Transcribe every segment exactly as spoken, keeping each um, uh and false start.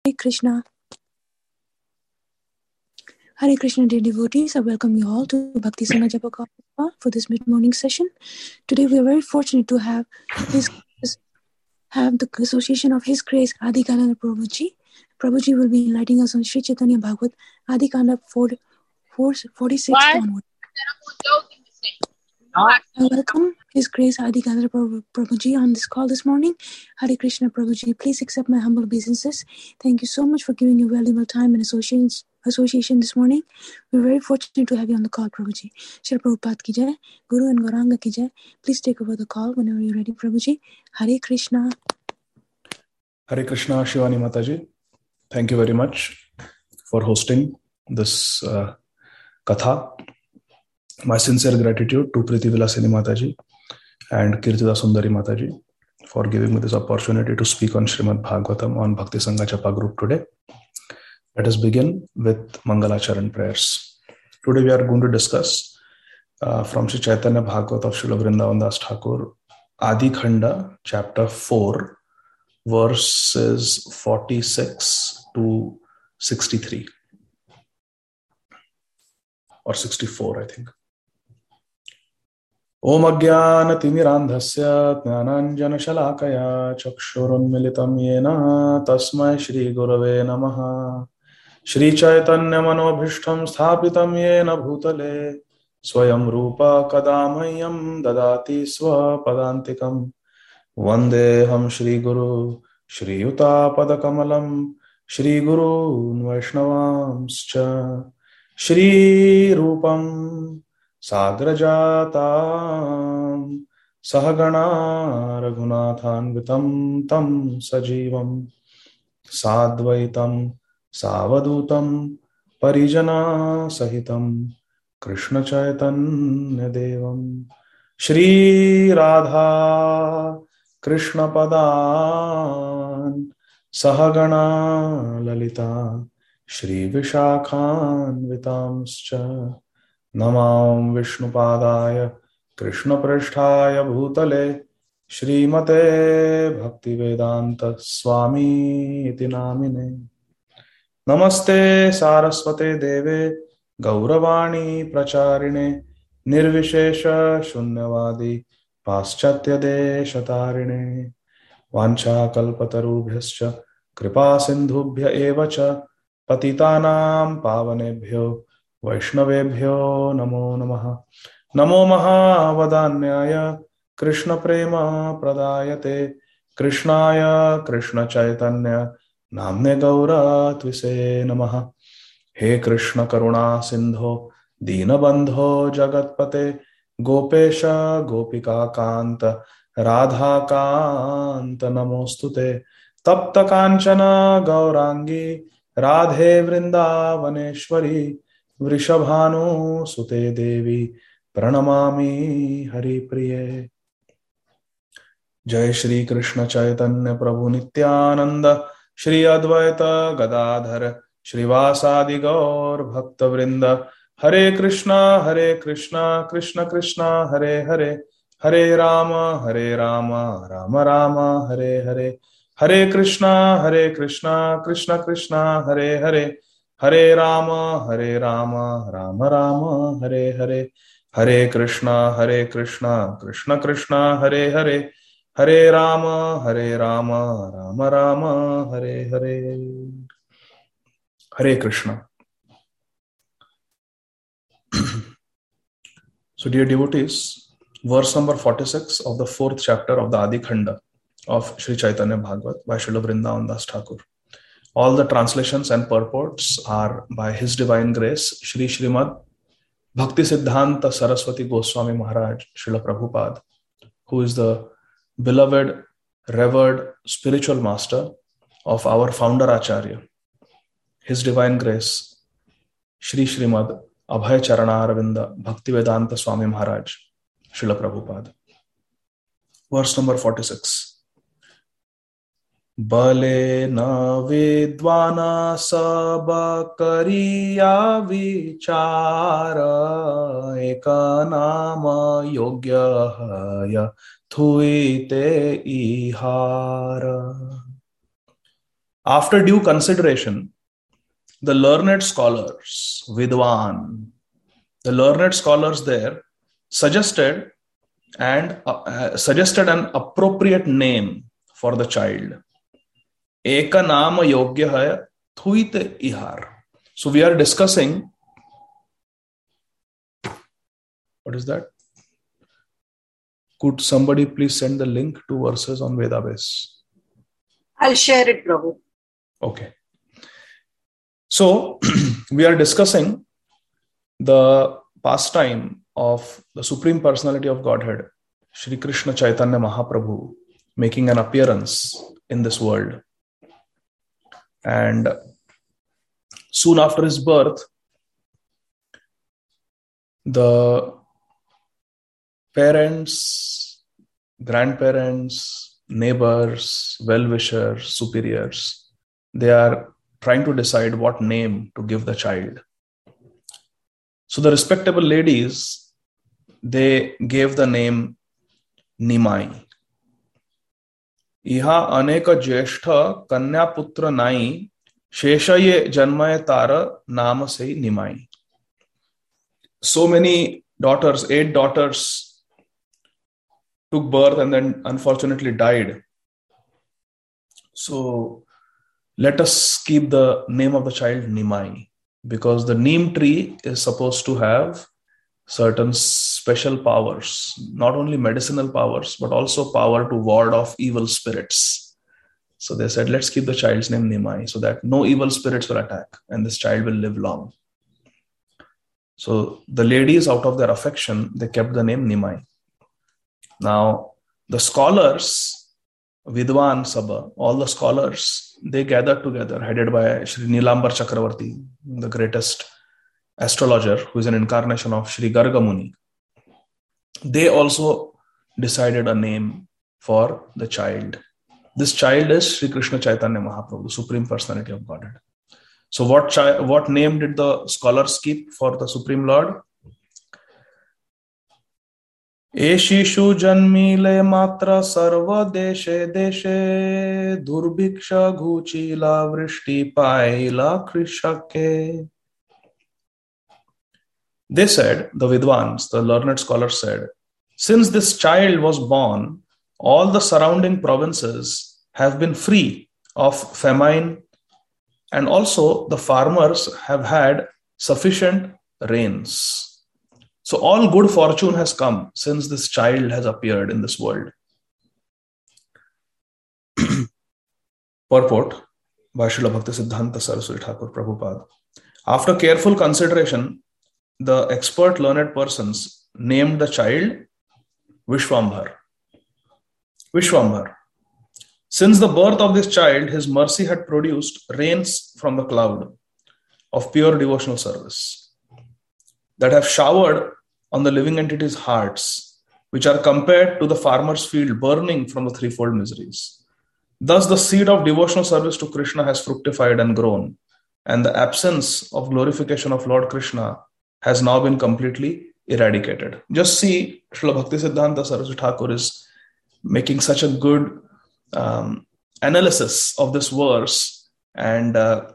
Hare Krishna. Hare Krishna, dear devotees. I welcome you all to Bhakti Sangha Japa Kappa for this mid-morning session. Today we are very fortunate to have his have the association of His Grace Adi Kanda Prabhuji. Prabhuji will be enlightening us on Sri Chaitanya Bhagavat Adi Kanda forty-six onward. I welcome His Grace Adi Kanda Prabhuji on this call this morning. Hare Krishna Prabhuji, please accept my humble obeisances. Thank you so much for giving your valuable time and associations association this morning. We're very fortunate to have you on the call, Prabhuji. Shri Prabhupada ki jai, Guru and Gauranga ki jai. Please take over the call whenever you're ready, Prabhuji. Hare Krishna. Hare Krishna, Shivani Mataji. Thank you very much for hosting this uh, katha. My sincere gratitude to Priti Vilasini Mataji and Kirtida Sundari Mataji for giving me this opportunity to speak on Srimad Bhagavatam on Bhakti Sangha Japa group today. Let us begin with Mangalacharan prayers. Today we are going to discuss uh, from Sri Chaitanya Bhagavat of Srila Vrindavan Das Thakur, Adi Khanda, chapter four, verses forty-six to sixty-three. Or sixty-four, I think. Om Ajnana Timirandhasya Jnananjana Shalakaya Chakshurunmilitam Yena Tasmai Shri Gurave Namaha. Shri Chaitanya Manobhishtam Sthapitam Yena Bhutale Swayam Rupa Kadamayyam Dadati Swapadantikam Vandeham Shri Guru Shri Yuta Padakamalam Shri Guru Vaishnavamscha Shri Rupam Sagrajatam Sahagana Raghunathanvitam Tam Sajivam Sadvaitam Savadutam Parijana Sahitam Krishna Chaitanya Devam Shri Radha Krishna Padan Sahagana Lalita Shri Vishakhan Vitamscha Namam Vishnupadaya Krishna Prasthaya Bhutale Shri Mate Bhakti Vedanta Swami Iti Namine Namaste Saraswate Deve Gauravani Pracharine Nirvishesha Shunyavadi Paschatya Deshatarine Vancha Kalpatarubhyascha Kripa Sindhubhya Evacha Patitanam Pavanebhyo Vaishnavebhyo Namo Namaha Namo Mahavadanyaya Krishna Prema Pradayate Krishnaya Krishna Chaitanya Namne Gaura Tvise Namaha He Krishna Karuna Sindho Dinabandho Jagatpate Gopesha Gopika Kanta Radha Kanta Namostute Tapta Kanchana Gaurangi Radhe Vrindavaneshwari Vrishabhanu Sute Devi Pranamami Hari Priye Jai Shri Krishna Chaitanya Prabhu Nityananda Shri Advaita Gadadhar Shri Vasadi Gaur Bhakta Vrinda Hare Krishna Hare Krishna Krishna Krishna Hare Hare Hare Rama Hare Rama Rama Rama Hare Hare Hare Krishna Hare Krishna Krishna Krishna Hare Hare Hare Rama Hare Rama Rama Rama Hare Hare Hare Krishna Hare Krishna Krishna Krishna Hare Hare Hare Rama Hare Rama Rama Rama Hare Hare Hare Krishna. So dear devotees, verse number forty-six of the fourth chapter of the Adi Khanda of Sri Chaitanya Bhagavat by Srila Vrindavan Das Thakur. All the translations and purports are by His Divine Grace, Shri Srimad Bhakti Siddhanta Saraswati Goswami Maharaj, Srila Prabhupada, who is the beloved, revered spiritual master of our founder Acharya. His Divine Grace, Shri Srimad Abhay Charana Aravinda Bhaktivedanta Swami Maharaj, Srila Prabhupada. Verse number forty-six. Bale na vidvana sab kariya vichara eka nama yogya haya thuite ihara. After due consideration, the learned scholars, Vidwan, the learned scholars there suggested and uh, suggested an appropriate name for the child. Eka nama yogya hai thuit ihar. So we are discussing, what is that? Could somebody please send the link to verses on Vedabase? I'll share it, Prabhu. Okay. So we are discussing the pastime of the Supreme Personality of Godhead, Shri Krishna Chaitanya Mahaprabhu, making an appearance in this world. And soon after his birth, the parents, grandparents, neighbors, well-wishers, superiors, they are trying to decide what name to give the child. So the respectable ladies, they gave the name Nimai. Iha aneka jeshtha kanya putra nai sheshaye janmaye tara nama sei Nimai. So many daughters, eight daughters took birth and then unfortunately died. So let us keep the name of the child Nimai, because the neem tree is supposed to have certain special powers, not only medicinal powers, but also power to ward off evil spirits. So they said, let's keep the child's name Nimai so that no evil spirits will attack and this child will live long. So the ladies, out of their affection, they kept the name Nimai. Now, the scholars, Vidwan Sabha, all the scholars, they gathered together, headed by Shri Nilambar Chakravarti, the greatest astrologer, who is an incarnation of Shri Garga Muni. They also decided a name for the child. This child is Shri Krishna Chaitanya Mahaprabhu, the Supreme Personality of Godhead. So what chi- what name did the scholars keep for the Supreme Lord? Eshishu janmile matra sarva deshe deshe durbhiksha ghuchila vrishti paila krishake. They said, the Vidwans, the learned scholars said, since this child was born, all the surrounding provinces have been free of famine, and also the farmers have had sufficient rains. So all good fortune has come since this child has appeared in this world. Purport by Srila Bhaktisiddhanta Saraswati Thakur Prabhupada. After careful consideration, the expert learned persons named the child Vishwambhar. Vishwambhar. Since the birth of this child, his mercy had produced rains from the cloud of pure devotional service that have showered on the living entities' hearts, which are compared to the farmer's field burning from the threefold miseries. Thus, the seed of devotional service to Krishna has fructified and grown, and the absence of glorification of Lord Krishna has now been completely eradicated. Just see, Srila Bhaktisiddhanta Saraswati Thakur is making such a good um, analysis of this verse, and uh,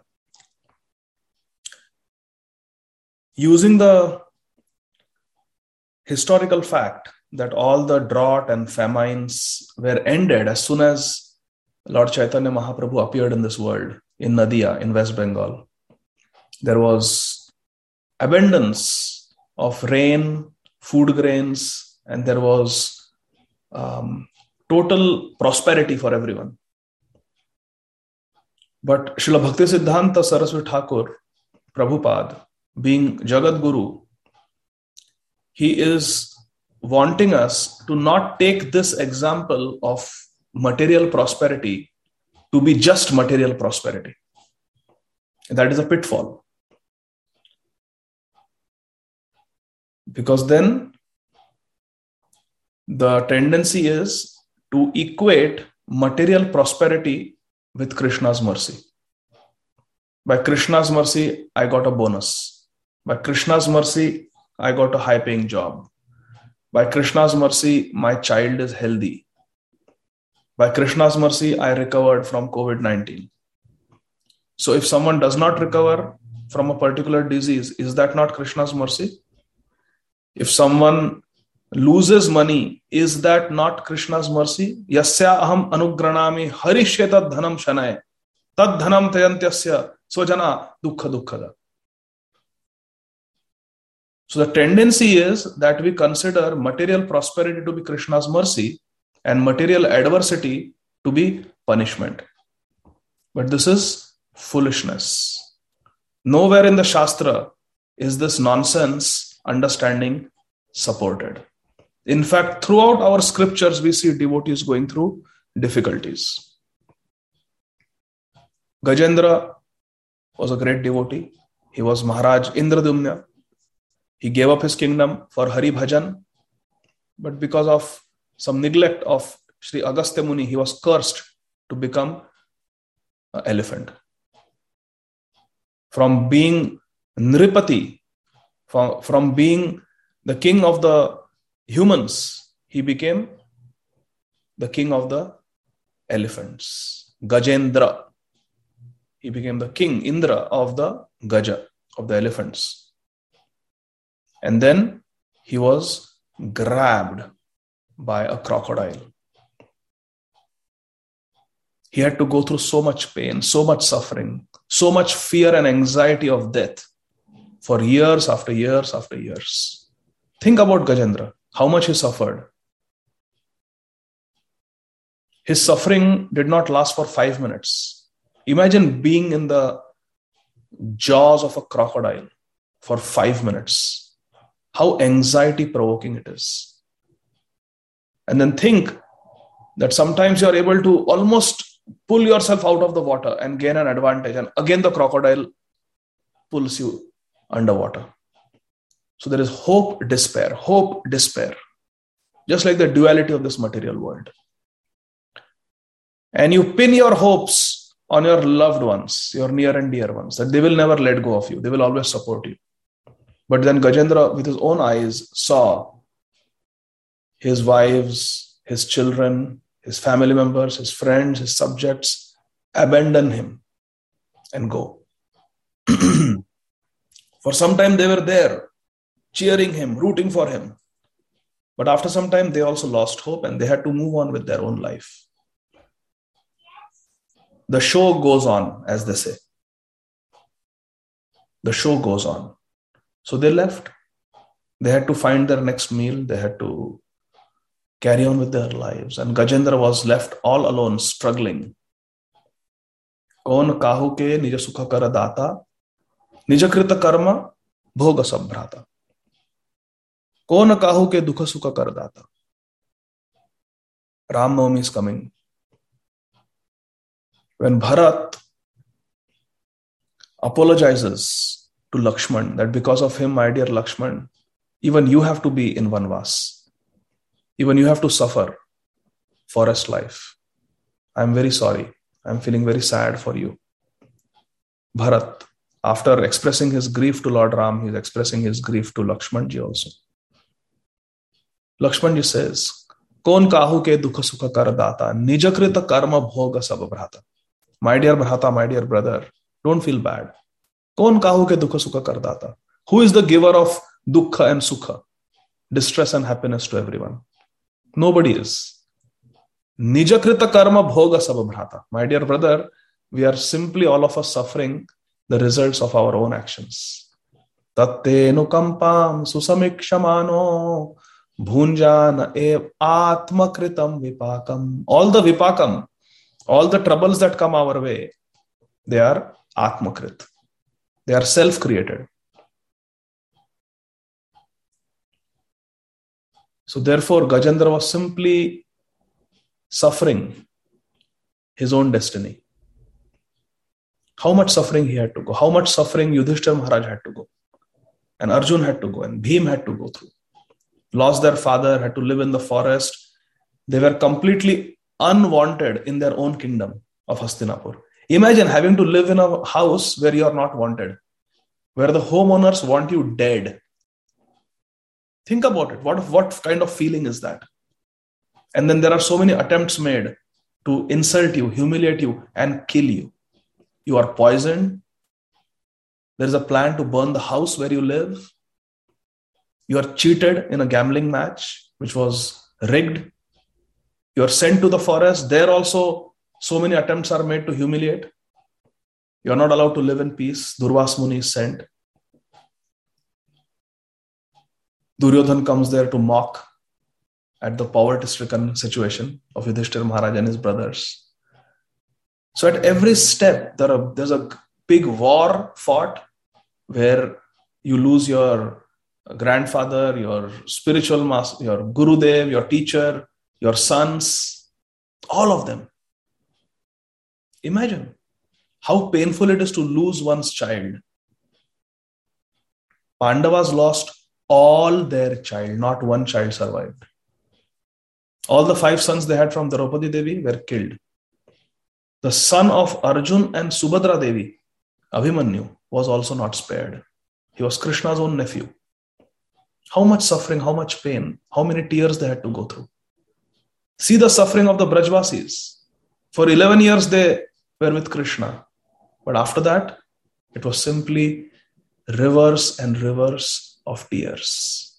using the historical fact that all the drought and famines were ended as soon as Lord Chaitanya Mahaprabhu appeared in this world, in Nadia, in West Bengal. There was abundance of rain, food grains, and there was um, total prosperity for everyone. But Srila Bhaktisiddhanta Saraswati Thakur, Prabhupada, being Jagat Guru, he is wanting us to not take this example of material prosperity to be just material prosperity. That is a pitfall. Because then the tendency is to equate material prosperity with Krishna's mercy. By Krishna's mercy, I got a bonus. By Krishna's mercy, I got a high-paying job. By Krishna's mercy, my child is healthy. By Krishna's mercy, I recovered from covid nineteen. So if someone does not recover from a particular disease, is that not Krishna's mercy? If someone loses money, is that not Krishna's mercy? Yasya aham anugranami harishyet tad dhanam shanay tad dhanam tayantyasya swajana dukkha dukkhada. So the tendency is that we consider material prosperity to be Krishna's mercy and material adversity to be punishment. But this is foolishness. Nowhere in the Shastra is this nonsense understanding supported. In fact, throughout our scriptures, we see devotees going through difficulties. Gajendra was a great devotee. He was Maharaj Indradumna. He gave up his kingdom for Hari Bhajan. But because of some neglect of Sri Agastya Muni, he was cursed to become an elephant. From being Nripati, from, from being the king of the humans, he became the king of the elephants. Gajendra. He became the king, Indra, of the Gaja, of the elephants. And then he was grabbed by a crocodile. He had to go through so much pain, so much suffering, so much fear and anxiety of death for years after years after years. Think about Gajendra, how much he suffered. His suffering did not last for five minutes. Imagine being in the jaws of a crocodile for five minutes. How anxiety-provoking it is. And then think that sometimes you are able to almost pull yourself out of the water and gain an advantage. And again, the crocodile pulls you underwater. So there is hope, despair, hope, despair. Just like the duality of this material world. And you pin your hopes on your loved ones, your near and dear ones, that they will never let go of you. They will always support you. But then Gajendra, with his own eyes, saw his wives, his children, his family members, his friends, his subjects abandon him and go. For some time they were there, cheering him, rooting for him. But after some time, they also lost hope and they had to move on with their own life. The show goes on, as they say. The show goes on. So they left. They had to find their next meal. They had to carry on with their lives. And Gajendra was left all alone, struggling. Kaun kahu ke nija sukha kara data, nija krita karma bhoga sabhrata. Kaun kahu ke dukha sukha kara data. Ram Navami is coming. When Bharat apologizes to Lakshman, that because of him, my dear Lakshman, even you have to be in Vanvas. Even you have to suffer forest life. I'm very sorry. I'm feeling very sad for you. Bharat, after expressing his grief to Lord Ram, he's expressing his grief to Lakshmanji also. Lakshmanji says, Kon kahu ke dukha sukha kar data, nijakrita karma bhoga sab bhrata. My dear Bhrata, my dear brother, don't feel bad. Kon kahu ke dukha sukha kar data. Who is the giver of dukkha and sukha, distress and happiness to everyone? Nobody is. Nijakrita karma bhoga sab bhrata. My dear brother, we are simply all of us suffering the results of our own actions. Tatte nukampam susamikshamano bhunjana ev atmakritam vipakam. All the vipakam, all the troubles that come our way, they are atmakrit. They are self-created. So therefore, Gajendra was simply suffering his own destiny. How much suffering he had to go, how much suffering Yudhishthira Maharaj had to go, and Arjun had to go, and Bhim had to go through. Lost their father, had to live in the forest. They were completely unwanted in their own kingdom of Hastinapur. Imagine having to live in a house where you are not wanted, where the homeowners want you dead. Think about it. What, what kind of feeling is that? And then there are so many attempts made to insult you, humiliate you, and kill you. you are poisoned. There is a plan to burn the house where you live. You are cheated in a gambling match, which was rigged. You are sent to the forest. There also, so many attempts are made to humiliate. You are not allowed to live in peace. Durvas Muni is sent. Duryodhan comes there to mock at the poverty-stricken situation of Yudhishthira Maharaj and his brothers. So at every step, there are, there's a big war fought where you lose your grandfather, your spiritual master, your Gurudev, your teacher, your sons, all of them. Imagine how painful it is to lose one's child. Pandavas lost all their child, not one child survived. All the five sons they had from Draupadi Devi were killed. The son of Arjun and Subhadra Devi, Abhimanyu, was also not spared. He was Krishna's own nephew. How much suffering, how much pain, how many tears they had to go through. See the suffering of the Brajvasis. For eleven years they were with Krishna. But after that, it was simply rivers and rivers of tears.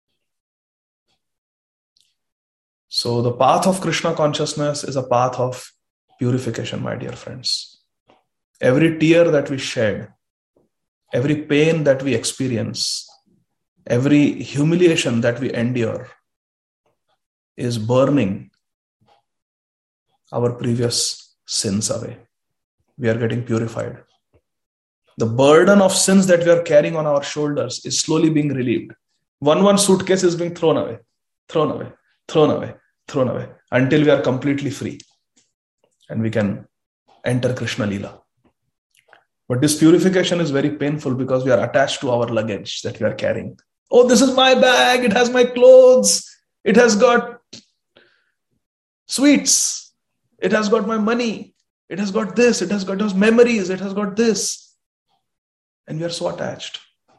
So the path of Krishna consciousness is a path of purification, my dear friends. Every tear that we shed, every pain that we experience, every humiliation that we endure is burning our previous sins away. We are getting purified. The burden of sins that we are carrying on our shoulders is slowly being relieved. One one suitcase is being thrown away, thrown away, thrown away, thrown away, until we are completely free and we can enter Krishna Leela. But this purification is very painful because we are attached to our luggage that we are carrying. Oh, this is my bag. It has my clothes. It has got sweets. It has got my money. It has got this. It has got those memories. It has got this. And we are so attached.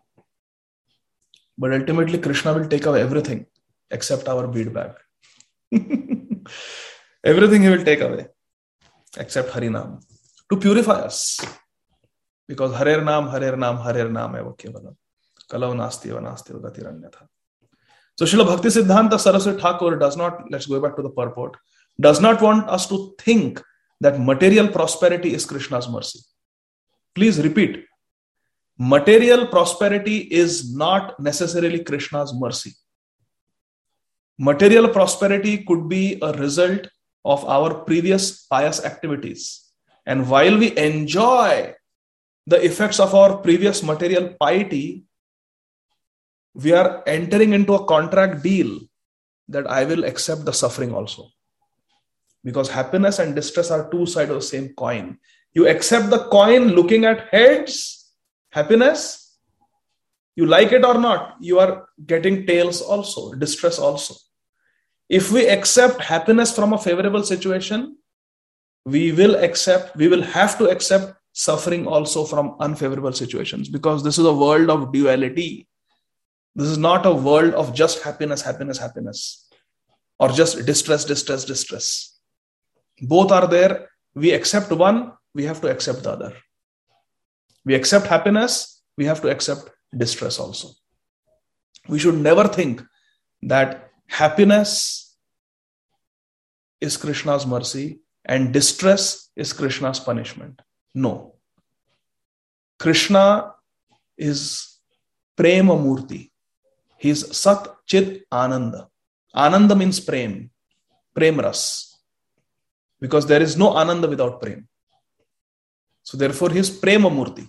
But ultimately, Krishna will take away everything except our bead bag. Everything he will take away except Harinam to purify us. Because Harer Naam, Harer Naam, Harer Naam hai wo kevalam. Kalau nasti va nasti va gatiranyatha. So Srila Bhakti Siddhanta Saraswati Thakur does not, let's go back to the purport, does not want us to think that material prosperity is Krishna's mercy. Please repeat. Material prosperity is not necessarily Krishna's mercy. Material prosperity could be a result of our previous pious activities. And while we enjoy the effects of our previous material piety, we are entering into a contract deal that I will accept the suffering also. Because happiness and distress are two sides of the same coin. You accept the coin looking at heads, happiness. You like it or not, you are getting tails also, distress also. If we accept happiness from a favorable situation, we will accept, we will have to accept suffering also from unfavorable situations, because this is a world of duality. This is not a world of just happiness, happiness, happiness, or just distress, distress, distress. Both are there. We accept one, we have to accept the other. We accept happiness, we have to accept distress also. We should never think that happiness is Krishna's mercy and distress is Krishna's punishment. No. Krishna is Prema Murti. He is Sat Chit Ananda. Ananda means Prem. Prem Ras. Because there is no Ananda without Prem. So therefore he is Prema Murti.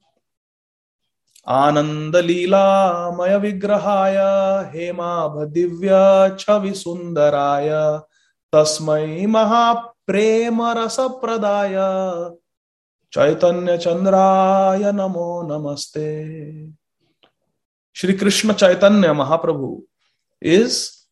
Ananda Leela Maya Vigrahaya Hema Bhadivya Chavi Sundaraya Tasmai Maha Prema Rasa Pradaya Chaitanya Chandraya Namo Namaste. Shri Krishna Chaitanya Mahaprabhu is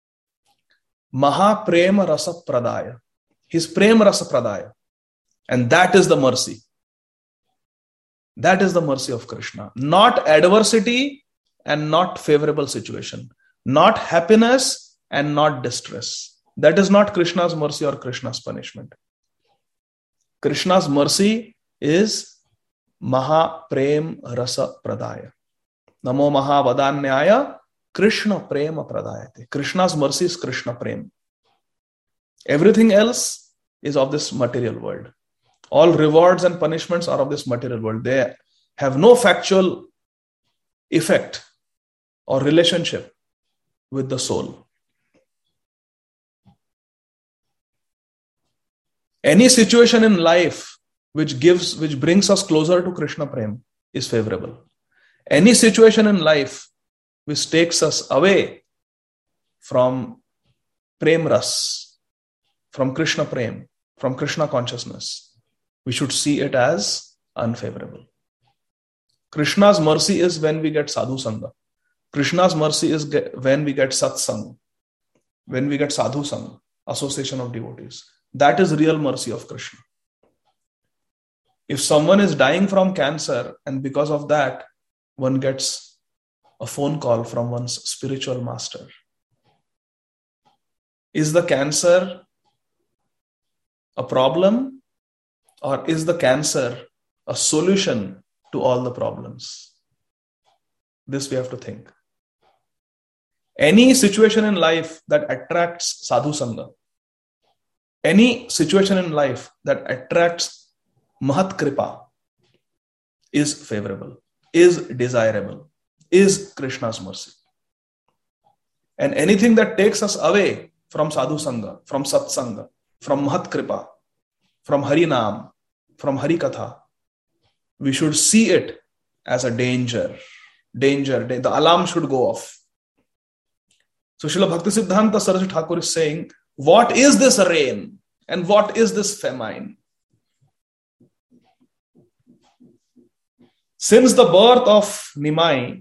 Maha Prema Rasa Pradaya. He is Prema Rasa Pradaya. And that is the mercy. That is the mercy of Krishna. Not adversity and not favorable situation. Not happiness and not distress. That is not Krishna's mercy or Krishna's punishment. Krishna's mercy is Maha Prem Rasa Pradaya. Namo Maha Vadanyaya Krishna Prema Pradayate. Krishna's mercy is Krishna Prem. Everything else is of this material world. All rewards and punishments are of this material world. They have no factual effect or relationship with the soul. Any situation in life which gives, which brings us closer to Krishna Prem is favorable. Any situation in life which takes us away from Prem Ras, from Krishna Prem, from Krishna consciousness, we should see it as unfavorable. Krishna's mercy is when we get sadhu sangha. Krishna's mercy is when we get satsang, when we get sadhu sangha, association of devotees. That is real mercy of Krishna. If someone is dying from cancer and because of that, one gets a phone call from one's spiritual master, is the cancer a problem, or is the cancer a solution to all the problems? This we have to think. Any situation in life that attracts sadhu sangha, any situation in life that attracts Mahat Kripa is favorable, is desirable, is Krishna's mercy. And anything that takes us away from sadhu sangha, from satsanga, from Mahat Kripa, from Harinam, from Harikatha, we should see it as a danger. Danger. The alarm should go off. So Srila Bhaktisiddhanta Saraswati Thakur is saying, what is this rain and what is this famine? Since the birth of Nimai,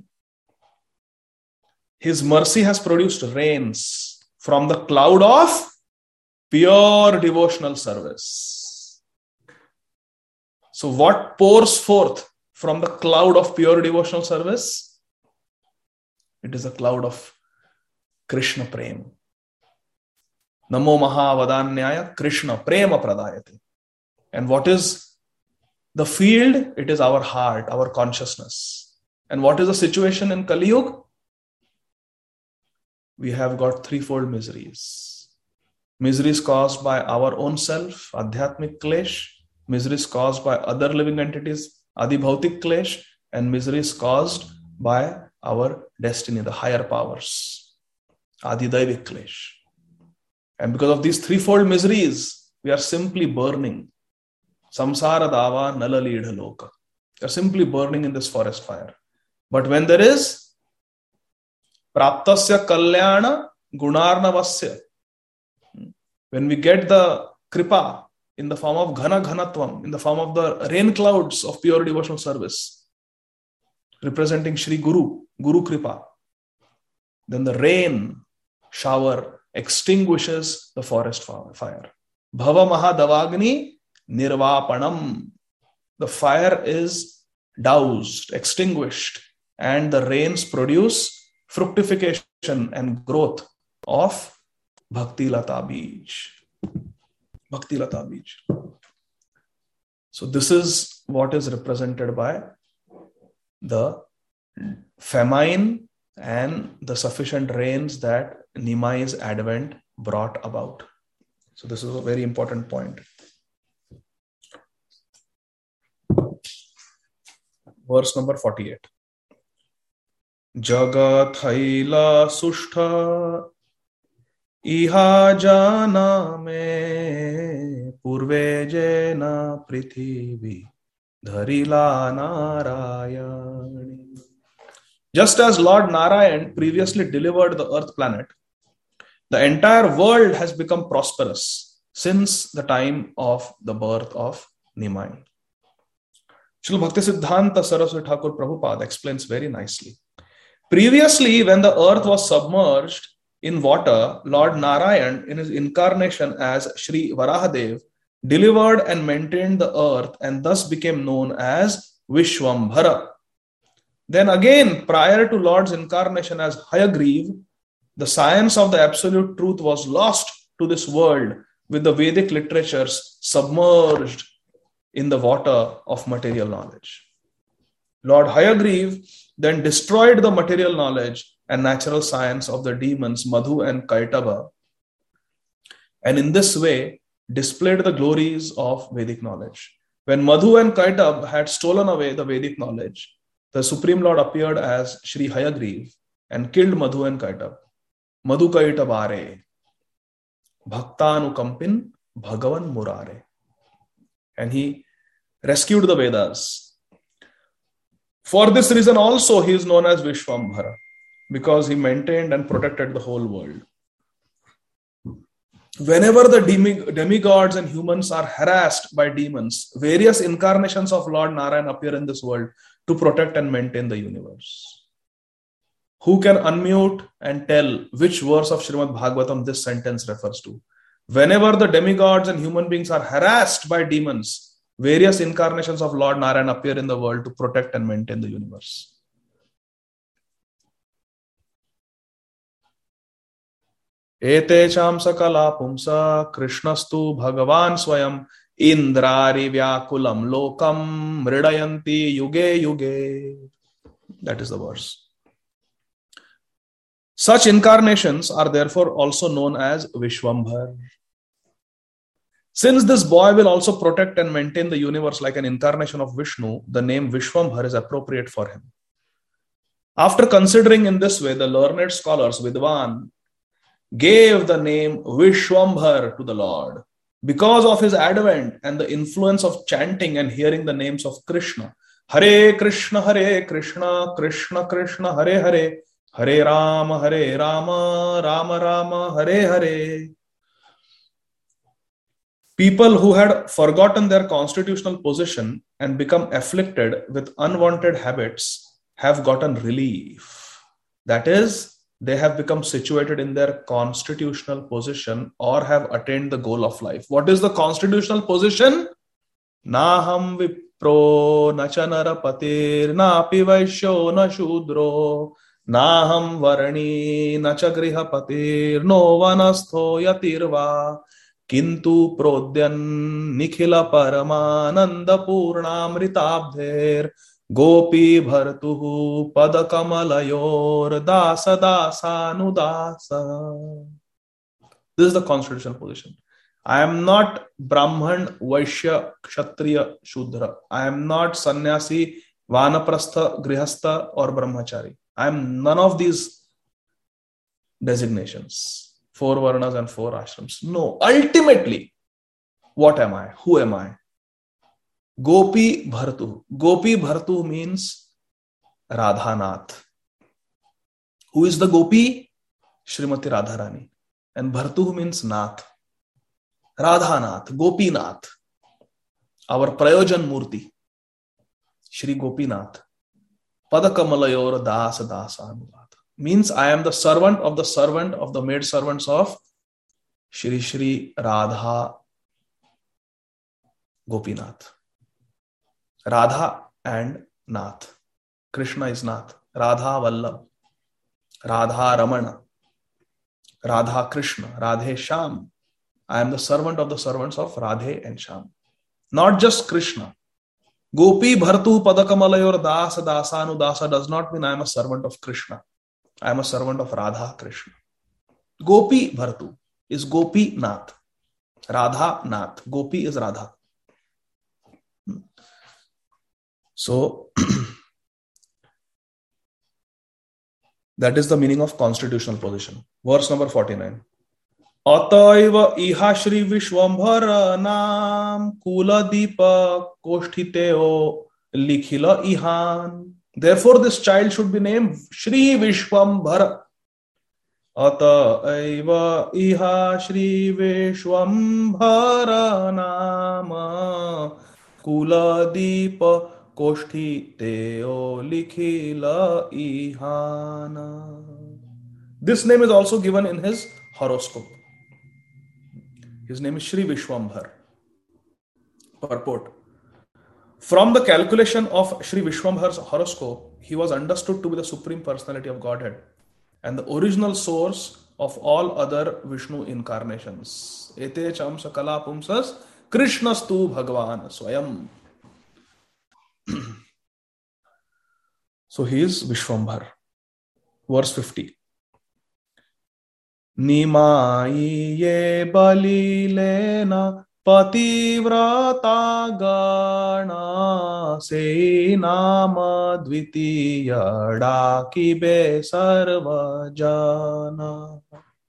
his mercy has produced rains from the cloud of pure devotional service. So what pours forth from the cloud of pure devotional service? It is a cloud of Krishna Prem. Namo Maha Vadanyaya Krishna Prema Pradayate. And what is the field? It is our heart, our consciousness. And what is the situation in Kali Yuga? We have got threefold miseries. Miseries caused by our own self, Adhyatmik Klesh. Miseries caused by other living entities, Adi Bhautik Klesh. And miseries caused by our destiny, the higher powers, Adi Daivik Klesh. And because of these threefold miseries, we are simply burning. Samsara Dava Nalalidha Loka. We are simply burning in this forest fire. But when there is Praptasya Kalyana Gunarnavasya, when we get the Kripa in the form of Ghana Ghanatvam, in the form of the rain clouds of pure devotional service, representing Shri Guru, Guru Kripa, then the rain shower extinguishes the forest fire. Bhava Mahadavagni Nirvapanam. The fire is doused, extinguished, and the rains produce fructification and growth of Bhakti Lata Bij. Bhakti Lata Bij. So this is what is represented by the famine and the sufficient rains that Nimai's advent brought about. So this is a very important point. Verse number forty-eight. Jagathaila sushtha iha jana me purve jena prithivi dharila narayani. Just as Lord Narayan previously delivered the earth planet, the entire world has become prosperous since the time of the birth of Nimai. Srila Bhaktisiddhanta Saraswati Thakur Prabhupada explains very nicely. Previously, when the earth was submerged in water, Lord Narayan, in his incarnation as Shri Varahadev, delivered and maintained the earth and thus became known as Vishwambhara. Then again, prior to Lord's incarnation as Hayagriva, the science of the absolute truth was lost to this world with the Vedic literatures submerged in the water of material knowledge. Lord Hayagriva then destroyed the material knowledge and natural science of the demons Madhu and Kaitava, and in this way displayed the glories of Vedic knowledge. When Madhu and Kaitava had stolen away the Vedic knowledge, the Supreme Lord appeared as Sri Hayagriva and killed Madhu and Kaitava. Madhu Kaitavare, Bhaktanukampin Bhagavan Murare. And he rescued the Vedas. For this reason also he is known as Vishwambhara, because he maintained and protected the whole world. Whenever the demi- demigods and humans are harassed by demons, various incarnations of Lord Narayan appear in this world to protect and maintain the universe. Who can unmute and tell which verse of Srimad Bhagavatam this sentence refers to? Whenever the demigods and human beings are harassed by demons, various incarnations of Lord Narayan appear in the world to protect and maintain the universe. Etecham sakala pumsa Krishnastu Bhagavan Swayam Indrari Vyakulam Lokam Mridayanti Yuge Yuge. That is the verse. Such incarnations are therefore also known as Vishwambhar. Since this boy will also protect and maintain the universe like an incarnation of Vishnu, the name Vishwambhar is appropriate for him. After considering in this way, the learned scholars, Vidwan, gave the name Vishwambhar to the Lord because of his advent and the influence of chanting and hearing the names of Krishna. Hare Krishna, Hare Krishna, Krishna Krishna, Hare Hare, Hare Rama, Hare Rama, Rama Rama, Hare Hare. People who had forgotten their constitutional position and become afflicted with unwanted habits have gotten relief. That is, they have become situated in their constitutional position or have attained the goal of life. What is the constitutional position? Naham vipro nachanara patir na pivaisho na shudro naham varani nacha griha patir no vanastho yatirva kintu prodyan nikhila paramananda purnamritabdher Gopi bhartuhu padakamalayur dasa dasa nudasa. This is the constitutional position. I am not Brahman, Vaishya, Kshatriya, Shudra. I am not Sannyasi, Vanaprastha, Grihastha or Brahmachari. I am none of these designations. Four Varnas and four ashrams. No. Ultimately, what am I? Who am I? Gopi Bhartu. Gopi Bhartu means Radhanath. Who is the Gopi? Srimati Radharani. And Bhartu means Nath. Radhanath, Gopinath. Our Prayojan Murti. Shri Gopinath. Padakamalayora Dasa Dasa Anurat. Means I am the servant of the servant of the maid servants of Shri Shri Radha Gopinath. Radha and Nath. Krishna is Nath. Radha Vallabh. Radha Ramana. Radha Krishna. Radhe Sham. I am the servant of the servants of Radhe and Sham. Not just Krishna. Gopi Bhartu Padakamalayur Dasa Dasanu Dasa does not mean I am a servant of Krishna. I am a servant of Radha Krishna. Gopi Bhartu is Gopi Nath. Radha Nath. Gopi is Radha. So, that is the meaning of constitutional position. Verse number forty-nine. Ataiva iha Shri Vishwambhara nam kula deepa kosthiteo likhila ihan. Therefore, this child should be named Shri Vishwambhara. Ataiva iha Shri Vishwambhara nama kula deepa Koshti Teo Likhila Ihana. This name is also given in his horoscope. His name is Shri Vishwambhar. Purport. From the calculation of Shri Vishwambhar's horoscope, he was understood to be the Supreme Personality of Godhead and the original source of all other Vishnu incarnations. Ete cham sakala pumsas Krishnastu Bhagavan Swayam. So he is Vishwambhar. Verse fifty. Nimai ye bali lena pativrata gana se nama dvitiya dakibe sarva jana.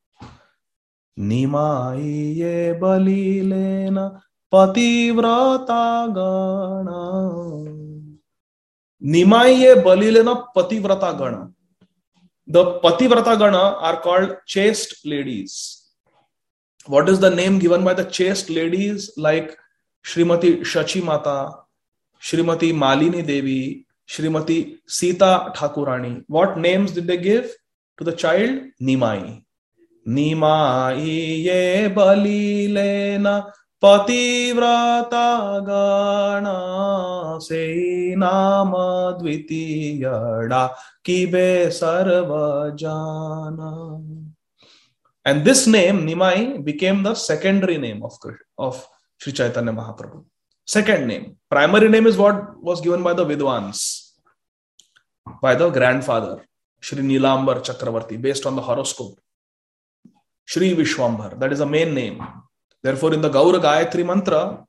Nimai ye bali lena pativrata gana. Nimai ye bali lena pativrata gana. The Pativrata Gana are called chaste ladies. What is the name given by the chaste ladies like Shrimati Shachi Mata, Shrimati Malini Devi, Shrimati Sita Thakurani? What names did they give to the child? Nimai. Nimai ye bali lena Pativrata Gana se nama dvitiya kibe sarva jana. And this name, Nimai, became the secondary name of, of Sri Chaitanya Mahaprabhu. Second name. Primary name is what was given by the Vidwans, by the grandfather, Sri Nilambar Chakravarti, based on the horoscope. Sri Vishwambhar, that is the main name. Therefore, in the Gaura Gayatri Mantra,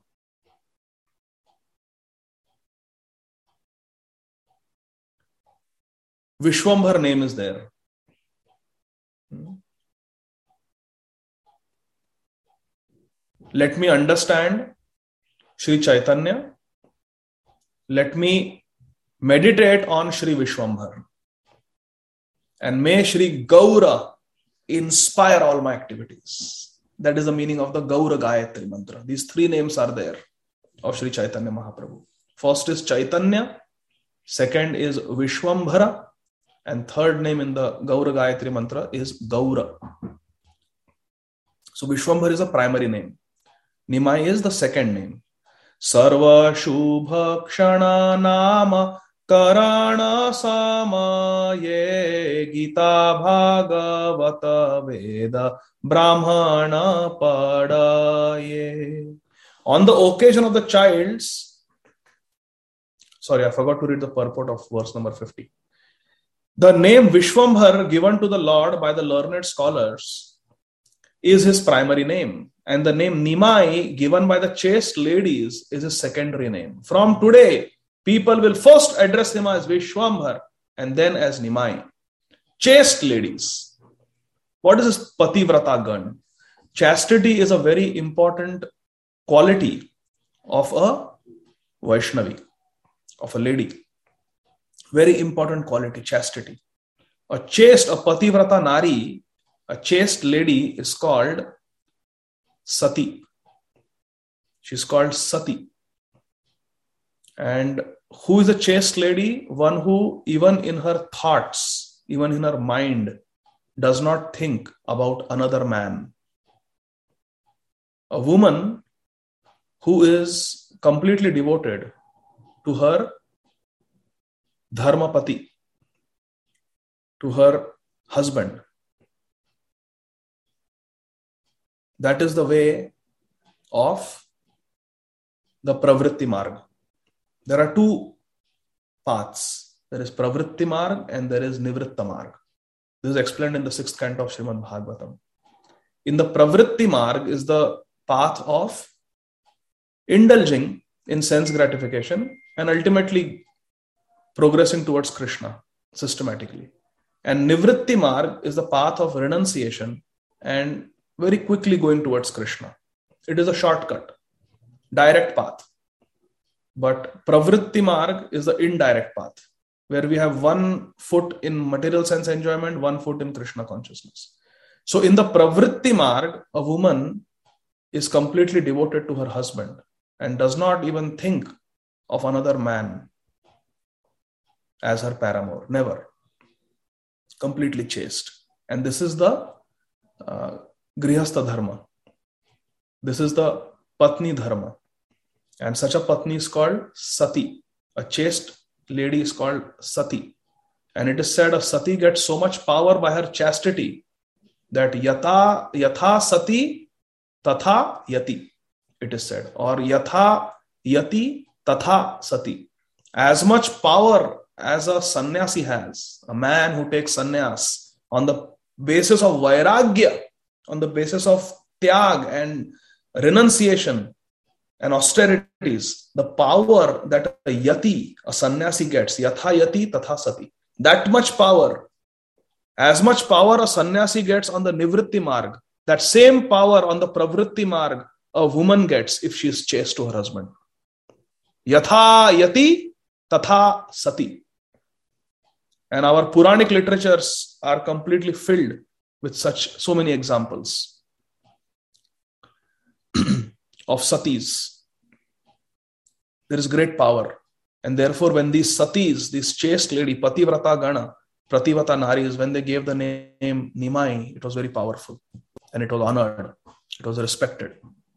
Vishwambhar name is there. Let me understand Sri Chaitanya. Let me meditate on Sri Vishwambhar. And may Sri Gaura inspire all my activities. That is the meaning of the Gaura Gayatri Mantra. These three names are there of Sri Chaitanya Mahaprabhu. First is Chaitanya, second is Vishwambhara, and third name in the Gaura Gayatri Mantra is Gaura. So Vishwambhara is a primary name. Nimai is the second name. Sarva Shubha Kshana Nama Karana Samaye Gita Bhagavata Veda Brahmana Padaye. On the occasion of the child's, sorry, I forgot to read the purport of verse number fifty. The name Vishwambhar given to the Lord by the learned scholars is his primary name. And the name Nimai given by the chaste ladies is his secondary name. From today, people will first address him as Vishwambhar and then as Nimai. Chaste ladies. What is this Pativrata Gan? Chastity is a very important quality of a Vaishnavi, of a lady. Very important quality, chastity. A chaste, a Pativrata Nari, a chaste lady is called Sati. She's called Sati. And who is a chaste lady? One who even in her thoughts, even in her mind, does not think about another man. A woman who is completely devoted to her Dharmapati, to her husband. That is the way of the Pravritti Marg. There are two paths. There is Pravritti Marg and there is Nivritta Marg. This is explained in the sixth canto of Srimad Bhagavatam. In the Pravritti Marg is the path of indulging in sense gratification and ultimately progressing towards Krishna systematically. And Nivritti Marg is the path of renunciation and very quickly going towards Krishna. It is a shortcut, direct path. But Pravritti Marg is the indirect path, where we have one foot in material sense enjoyment, one foot in Krishna consciousness. So in the Pravritti Marg, a woman is completely devoted to her husband and does not even think of another man as her paramour. Never. Completely chaste. And this is the uh, Grihastha Dharma. This is the Patni Dharma. And such a Patni is called Sati. A chaste lady is called Sati. And it is said a Sati gets so much power by her chastity that Yatha, yatha Sati Tatha Yati. it is said. Or yatha yati tatha sati. As much power as a sannyasi has, a man who takes sannyas on the basis of vairagya, on the basis of tyag and renunciation and austerities, the power that a yati, a sannyasi gets, yatha yati tatha sati, that much power, as much power a sannyasi gets on the nivritti marg, that same power on the pravritti marg a woman gets if she is chaste to her husband. Yatha yati tatha sati. And our Puranic literatures are completely filled with such, so many examples of satis. There is great power. And therefore, when these satis, these chaste lady, pativrata gana, prativata naris, when they gave the name Nimai, it was very powerful. And it was honored. It was respected.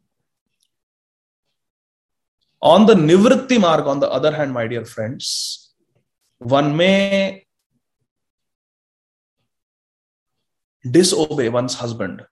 On the nivritti marg, on the other hand, my dear friends, one may disobey one's husband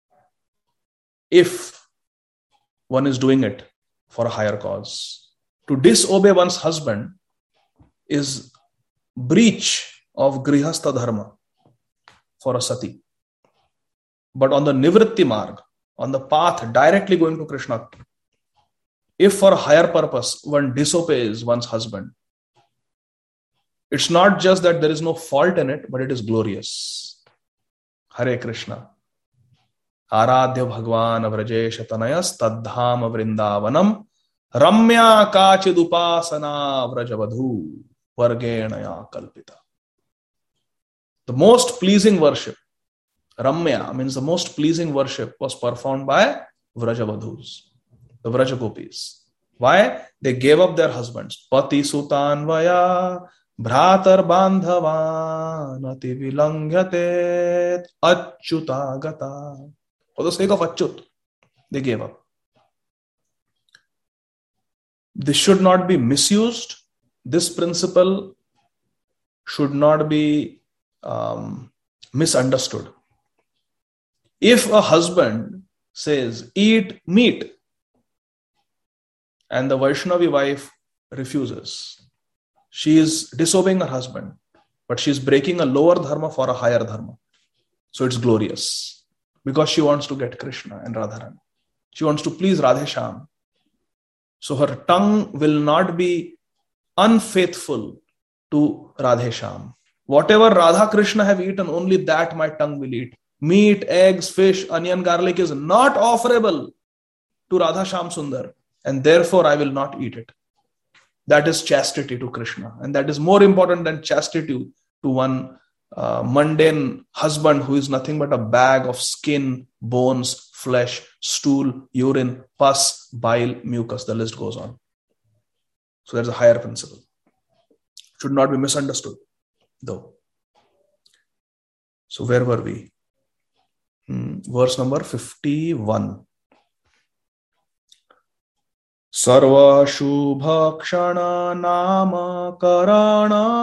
if one is doing it for a higher cause. To disobey one's husband is breach of grihastha dharma for a sati. But on the nivritti marg, on the path directly going to Krishna, if for a higher purpose one disobeys one's husband, it's not just that there is no fault in it, but it is glorious. Hare Krishna. Aradhya Bhagwan Avrajesha Tanayas Tadham Vrindavanam Ramya Kachidupasana Vrajavadhu Vargenaya Kalpita. The most pleasing worship, Ramya means the most pleasing worship, was performed by Vrajavadhus, the Vrajagopis. Why? They gave up their husbands. Pati Sutanvaya Bhratar Bandhavan Ati Vilangyate Achyuta Gata. For the sake of Achyut, they gave up. This should not be misused. This principle should not be um, misunderstood. If a husband says, eat meat, and the Vaishnavi wife refuses, she is disobeying her husband, but she is breaking a lower dharma for a higher dharma. So it's glorious because she wants to get Krishna and Radharani. She wants to please Radhesham. So her tongue will not be unfaithful to Radhesham. Whatever Radha Krishna have eaten, only that my tongue will eat. Meat, eggs, fish, onion, garlic is not offerable to Radhasham Sundar, and therefore I will not eat it. That is chastity to Krishna, and that is more important than chastity to one uh, mundane husband who is nothing but a bag of skin, bones, flesh, stool, urine, pus, bile, mucus. The list goes on. So there's a higher principle. Should not be misunderstood, though. So where were we? Hmm, verse number fifty-one. Sarva Shubha Kshana Nama Karana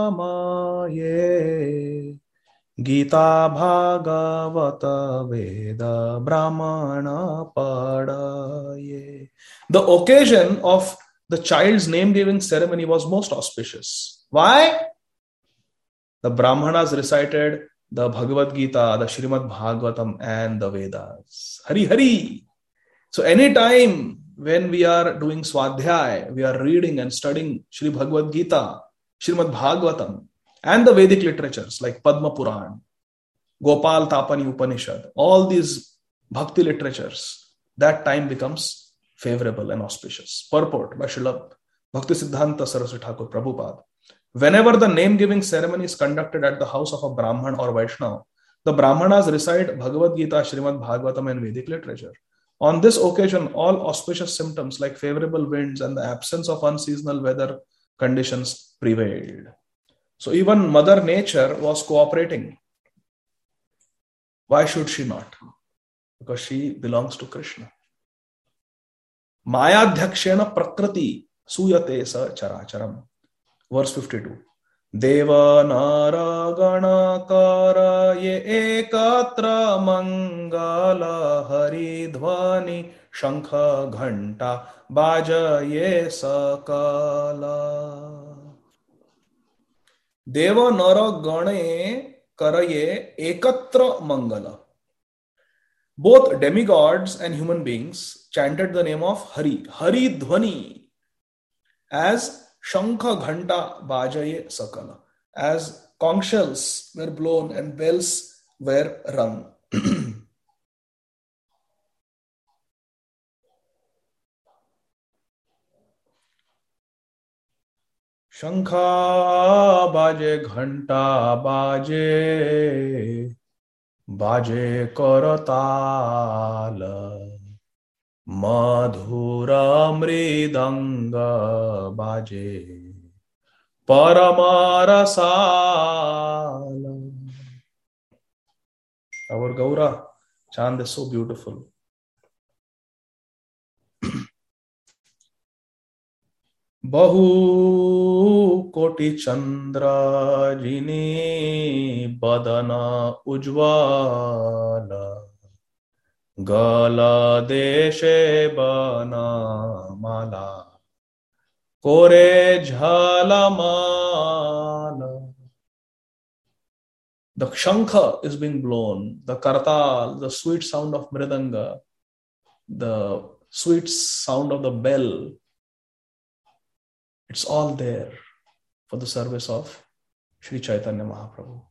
Samaye Gita Bhagavata Veda Brahmana Padaye. The occasion of the child's name-giving ceremony was most auspicious. Why? The Brahmanas recited the Bhagavad Gita, the Srimad Bhagavatam, and the Vedas. Hari Hari. So anytime when we are doing Swadhyay, we are reading and studying Sri Bhagavad Gita, Srimad Bhagavatam, and the Vedic literatures like Padma Puran, Gopal Tapani Upanishad, all these bhakti literatures, that time becomes favorable and auspicious. Purport by Srila Bhakti Siddhanta Saraswati Thakur Prabhupada. Whenever the name-giving ceremony is conducted at the house of a Brahman or Vaishnava, the Brahmanas recite Bhagavad Gita, Srimad Bhagavatam, and Vedic literature. On this occasion, all auspicious symptoms like favorable winds and the absence of unseasonal weather conditions prevailed. So even Mother Nature was cooperating. Why should she not? Because she belongs to Krishna. Mayadhyakshena prakriti suyate sa characharam. Verse fifty-two. Deva nara gana kara ye ekatra mangala hari dhvani Shankha Ghanta Bajaye Sakala. Deva Nara Gane Karaye Ekatra Mangala. Both demigods and human beings chanted the name of Hari, Hari Dhwani, as Shankha Ghanta Bajaye Sakala, as conch shells were blown and bells were rung. Shankha baje ghanta baje baje karatala madhura mridanga baje paramarasala. Our Gaura chant is so beautiful. Bahu koti chandra jini badana ujvala gala deshe bana mala kore jhalamala. The shankha is being blown, the kartal, the sweet sound of mridanga, the sweet sound of the bell. It's all there for the service of Sri Chaitanya Mahaprabhu.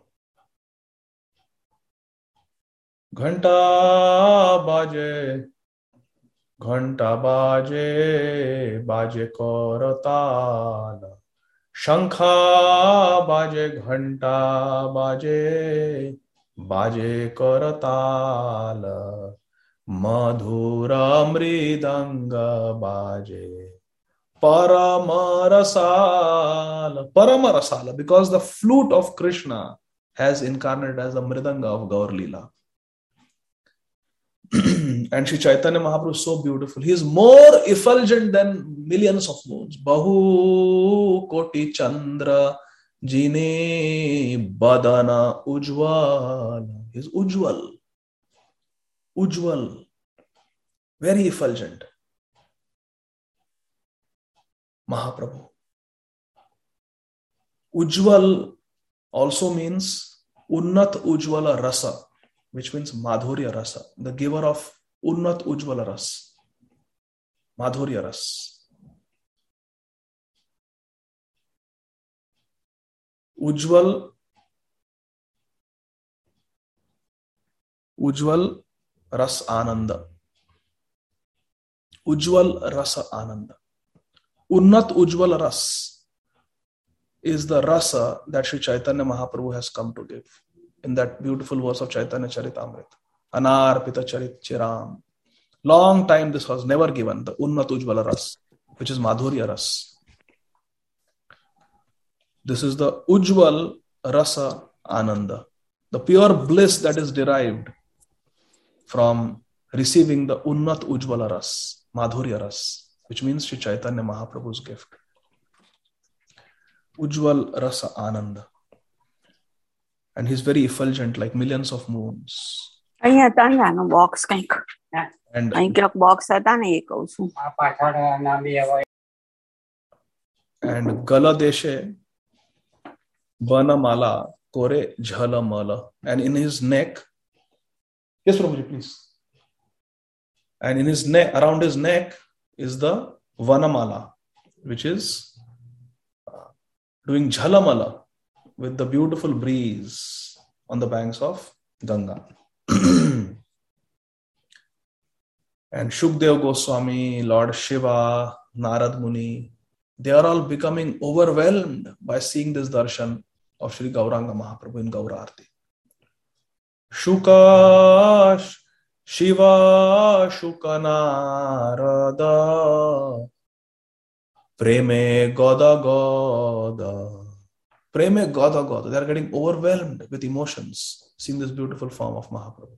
Ghanta baje, ghanta baje, baje koratala. Shankha baje, ghanta baje, baje koratala. Madhura mridanga baje. Paramarasala. Paramarasala, because the flute of Krishna has incarnated as the mridanga of Gaur Leela. And Sri Chaitanya Mahaprabhu is so beautiful. He is more effulgent than millions of moons. Bahu koti chandra jine badana ujwala. He is ujwal. Ujwal. Very effulgent. Mahaprabhu. Ujwal also means Unnat Ujwala Rasa, which means Madhurya Rasa, the giver of Unnat Ujwala Ras, Madhurya Ras. Ujwal, Ujwal Ras Ananda. Ujwal Rasa Ananda. Unnat Ujwala Ras is the rasa that Sri Chaitanya Mahaprabhu has come to give in that beautiful verse of Chaitanya Charitamrita. Anarpita Charit Chiram. Long time this was never given, the Unnat Ujwala Ras, which is Madhurya Ras. This is the Ujwal Rasa Ananda, the pure bliss that is derived from receiving the Unnat Ujwala Ras, Madhurya Ras, which means Sri Chaitanya Mahaprabhu's gift. Ujwal Rasa Ananda. And he's very effulgent, like millions of moons. અહીંયા હતા ને આનો box કંઈક And અહીં ક્યાંક box હતા ને એ કહું છું. and Gala Deshe Banamala Kore Jhalamala. And in his neck, yes, Prabhuji, please. And in his neck, around his neck is the Vanamala, which is uh, doing Jhalamala with the beautiful breeze on the banks of Ganga. And Shukdev Goswami, Lord Shiva, Narad Muni, they are all becoming overwhelmed by seeing this darshan of Sri Gauranga Mahaprabhu in Gaura Arti. Shuka Shiva Shuka Narada Preme Goda Goda. Preme Goda Goda. They are getting overwhelmed with emotions seeing this beautiful form of Mahaprabhu.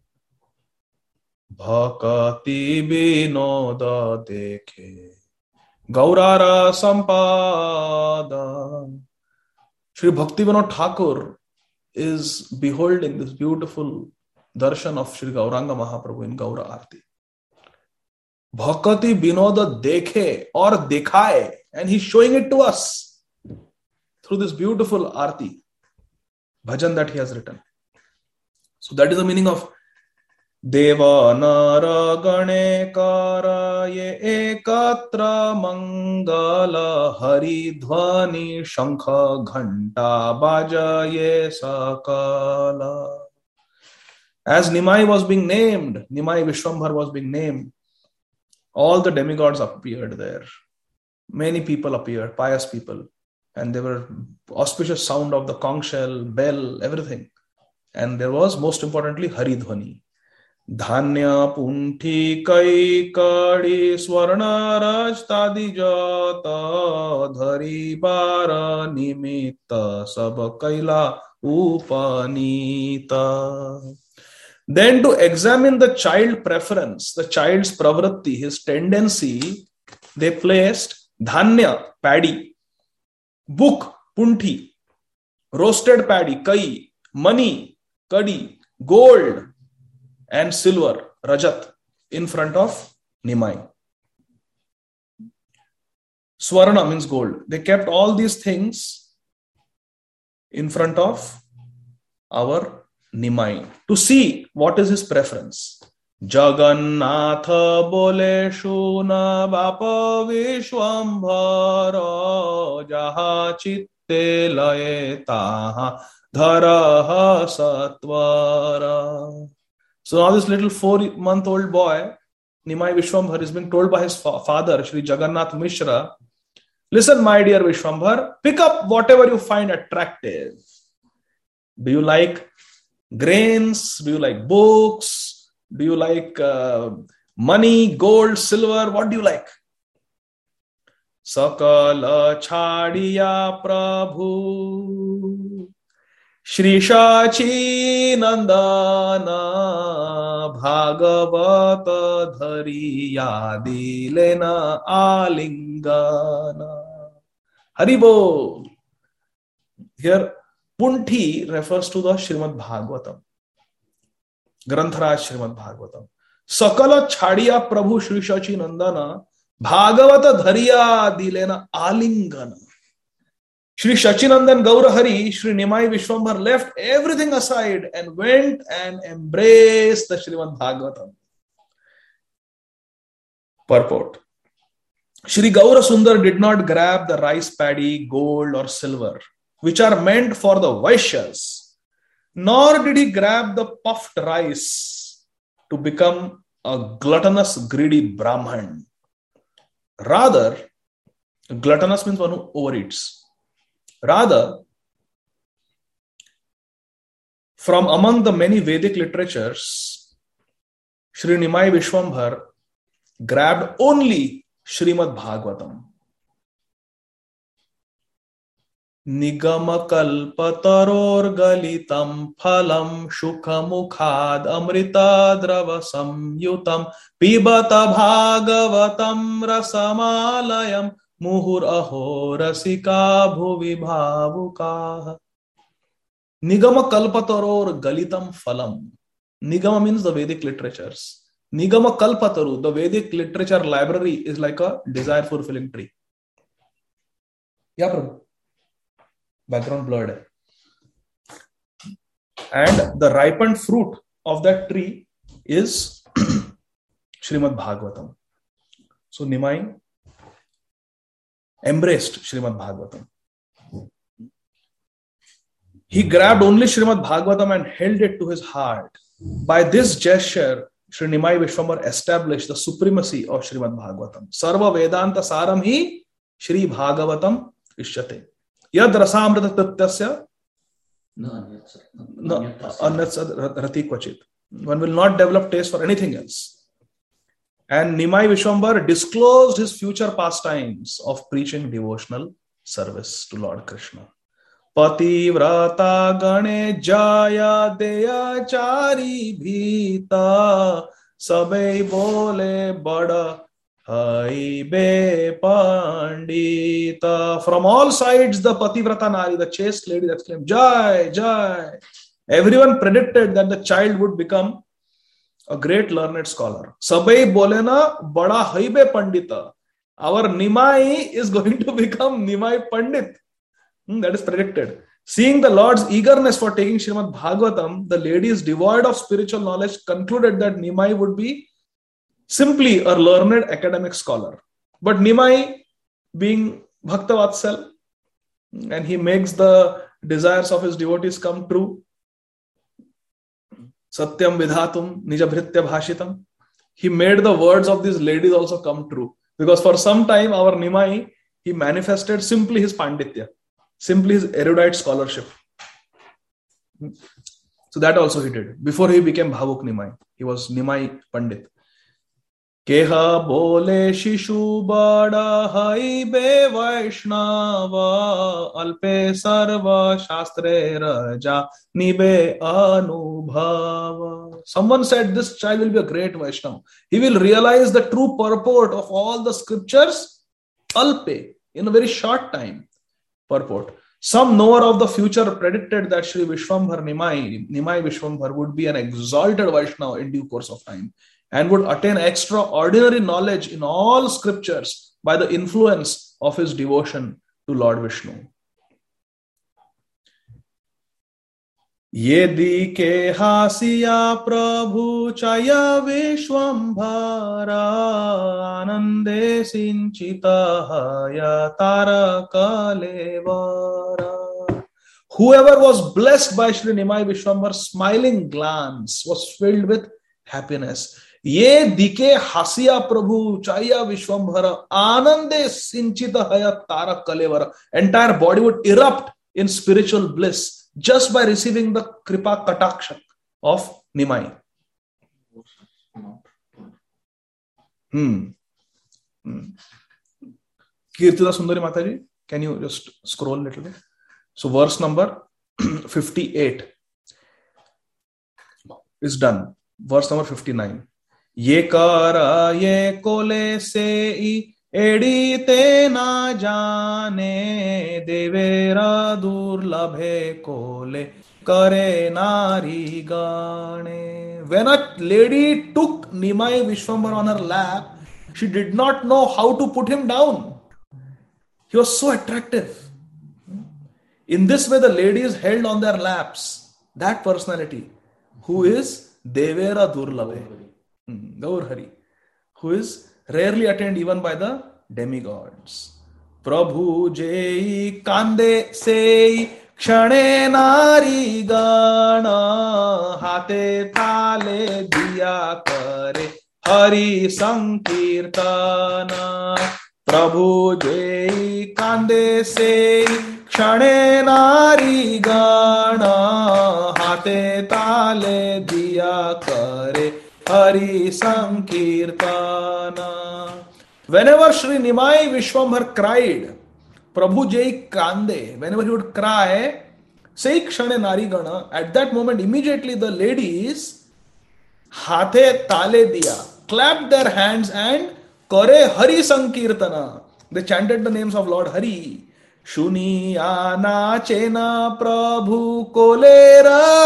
Bhakati Vinoda Dekhe Gaurara Sampada. Sri Bhaktivinoda Thakur is beholding this beautiful darshan of Sri Gauranga Mahaprabhu in Gaura Arti. Bhakati Binoda dekhe or dekhaye, and he's showing it to us through this beautiful arti, bhajan that he has written. So that is the meaning of Deva Nara Gane Karaye Ekatra Mangala Hari Dhvani Shankha Ghanta Bajaye Sakala. As Nimai was being named, Nimai Vishwambhar was being named, all the demigods appeared there. Many people appeared, pious people, and there were auspicious sound of the conch shell, bell, everything. And there was, most importantly, Haridhvani. Dhanya punthi kai kadi swarna rajtadi jata dhari bara nimitta sab kaila upanita. Then to examine the child preference, the child's pravritti, his tendency, they placed dhanya, paddy, book, punthi, roasted paddy, kai, money, kadi, gold, and silver, rajat, in front of Nimai. Swarna means gold. They kept all these things in front of our Nimai to see what is his preference. Jagannatha bole shuna bapa vishwambhara jaha chitte laye taha dharaha satvara. So now this little four-month-old boy, Nimai Vishwambhar, is being told by his fa- father, Shri Jagannath Mishra, listen, my dear Vishwambhar, pick up whatever you find attractive. Do you like grains? Do you like books? Do you like uh, money, gold, silver? What do you like? Sakala chadiya prabhu Shri Shachi Nandana Bhagavata Dhariya Dilena Alingana. Haribo. Here, Punthi refers to the Srimad Bhagavatam. Grantharaj Srimad Bhagavatam. Sakala Chadiya Prabhu Shri Shachi Nandana Bhagavata Dhariya Dilena Alingana. Shri Shachinandan Gaurahari, Shri Nimai Vishwambhar left everything aside and went and embraced the Srimad Bhagavatam. Purport. Shri Gaura Sundar did not grab the rice paddy, gold or silver, which are meant for the Vaishyas, nor did he grab the puffed rice to become a gluttonous, greedy Brahman. Rather, gluttonous means one who overeats. Rather, from among the many Vedic literatures, Shri Nimai Vishwambhar grabbed only Srimad Bhagavatam. Nigama kalpataror galitam phalam shukhamukhad amrita drava samyutam pibata bhagavatam rasamalayam muhur aho rasika bhuvi bhavukaha. Nigama kalpataror galitam phalam. Nigama means the Vedic literatures. Nigama kalpataru, the Vedic literature library, is like a desire fulfilling tree. Yeah, Prabhu. Background blurred. And the ripened fruit of that tree is Srimad Bhagavatam. So Nimai embraced Srimad Bhagavatam. He grabbed only Srimad Bhagavatam and held it to his heart. By this gesture, Shri Nimai Vishwambhar established the supremacy of Srimad Bhagavatam. Sarva Vedanta Saram hi Shri Bhagavatam Ishyate. Yad Rasamrita Tatyasya Anyat Rati Kvachit. One will not develop taste for anything else. And Nimai Vishwambhar disclosed his future pastimes of preaching devotional service to Lord Krishna. Pativrata Gane Jaya Deya Chari Bhita Sabai Bole Bada Hai Be Pandita. From all sides, the Pativrata Nari, the chaste lady, exclaimed, Jai, Jai. Everyone predicted that the child would become a great learned scholar. Sabai bolena bada haibe pandita. Our Nimai is going to become Nimai Pandit. Hmm, that is predicted. Seeing the Lord's eagerness for taking Srimad Bhagavatam, the ladies devoid of spiritual knowledge concluded that Nimai would be simply a learned academic scholar. But Nimai, being Bhaktavatsal, and he makes the desires of his devotees come true. Satyam vidhatum nijabhritya bhashitam. He made the words of these ladies also come true. Because for some time, our Nimai, he manifested simply his Panditya, simply his erudite scholarship. So that also he did. Before he became Bhavuk Nimai, he was Nimai Pandit. Keha bole shishu bada haibe Vaishnava alpe sarva shastre raja nibe anubhava. Someone said this child will be a great Vaishnava. He will realize the true purport of all the scriptures alpe, in a very short time. Purport. Some knower of the future predicted that Sri Vishwambhar Nimai, Nimai Vishwambhar would be an exalted Vaishnava in due course of time, and would attain extraordinary knowledge in all scriptures by the influence of his devotion to Lord Vishnu. Yedi ke hasiya prabhu chaya vishwambhara anande sinchita haya taraka levara. Whoever was blessed by Shri Nimai Vishwambhar's smiling glance was filled with happiness. Ye dike hasiya prabhu chaya vishwambhara anande sinchita haya tara kalevara. Entire body would erupt in spiritual bliss just by receiving the kripa kataksha of Nimai. Hmm. hmm. Kirtida Sundari Mataji, can you just scroll a little bit? So verse number fifty-eight is done. Verse number fifty-nine. Ye kara ye kole sei edi te na jane devera durlabhe kole kare nari gane. When a lady took Nimai Vishwambhara on her lap, she did not know how to put him down. He was so attractive. In this way, the ladies held on their laps that personality who is Devera Durlabhe, Gaur Hari, who is rarely attained even by the demigods. Prabhu Jai Kande Sei Kshane Nari Gana Hate Tale Diya Kare Hari Sankirtana. Prabhu Jai Kande Sei Kshane Nari Gana Hate Tale Diya Kare Hari Sankirtana. Whenever Shri Nimai Vishwambhar cried, Prabhu Jai Kande, whenever he would cry, Sei Kshane Nari Gana, at that moment immediately the ladies Hate Tale Diya clapped their hands and Kare Hari Sankirtana. They chanted the names of Lord Hari. Shuniya nachena Prabhu kolera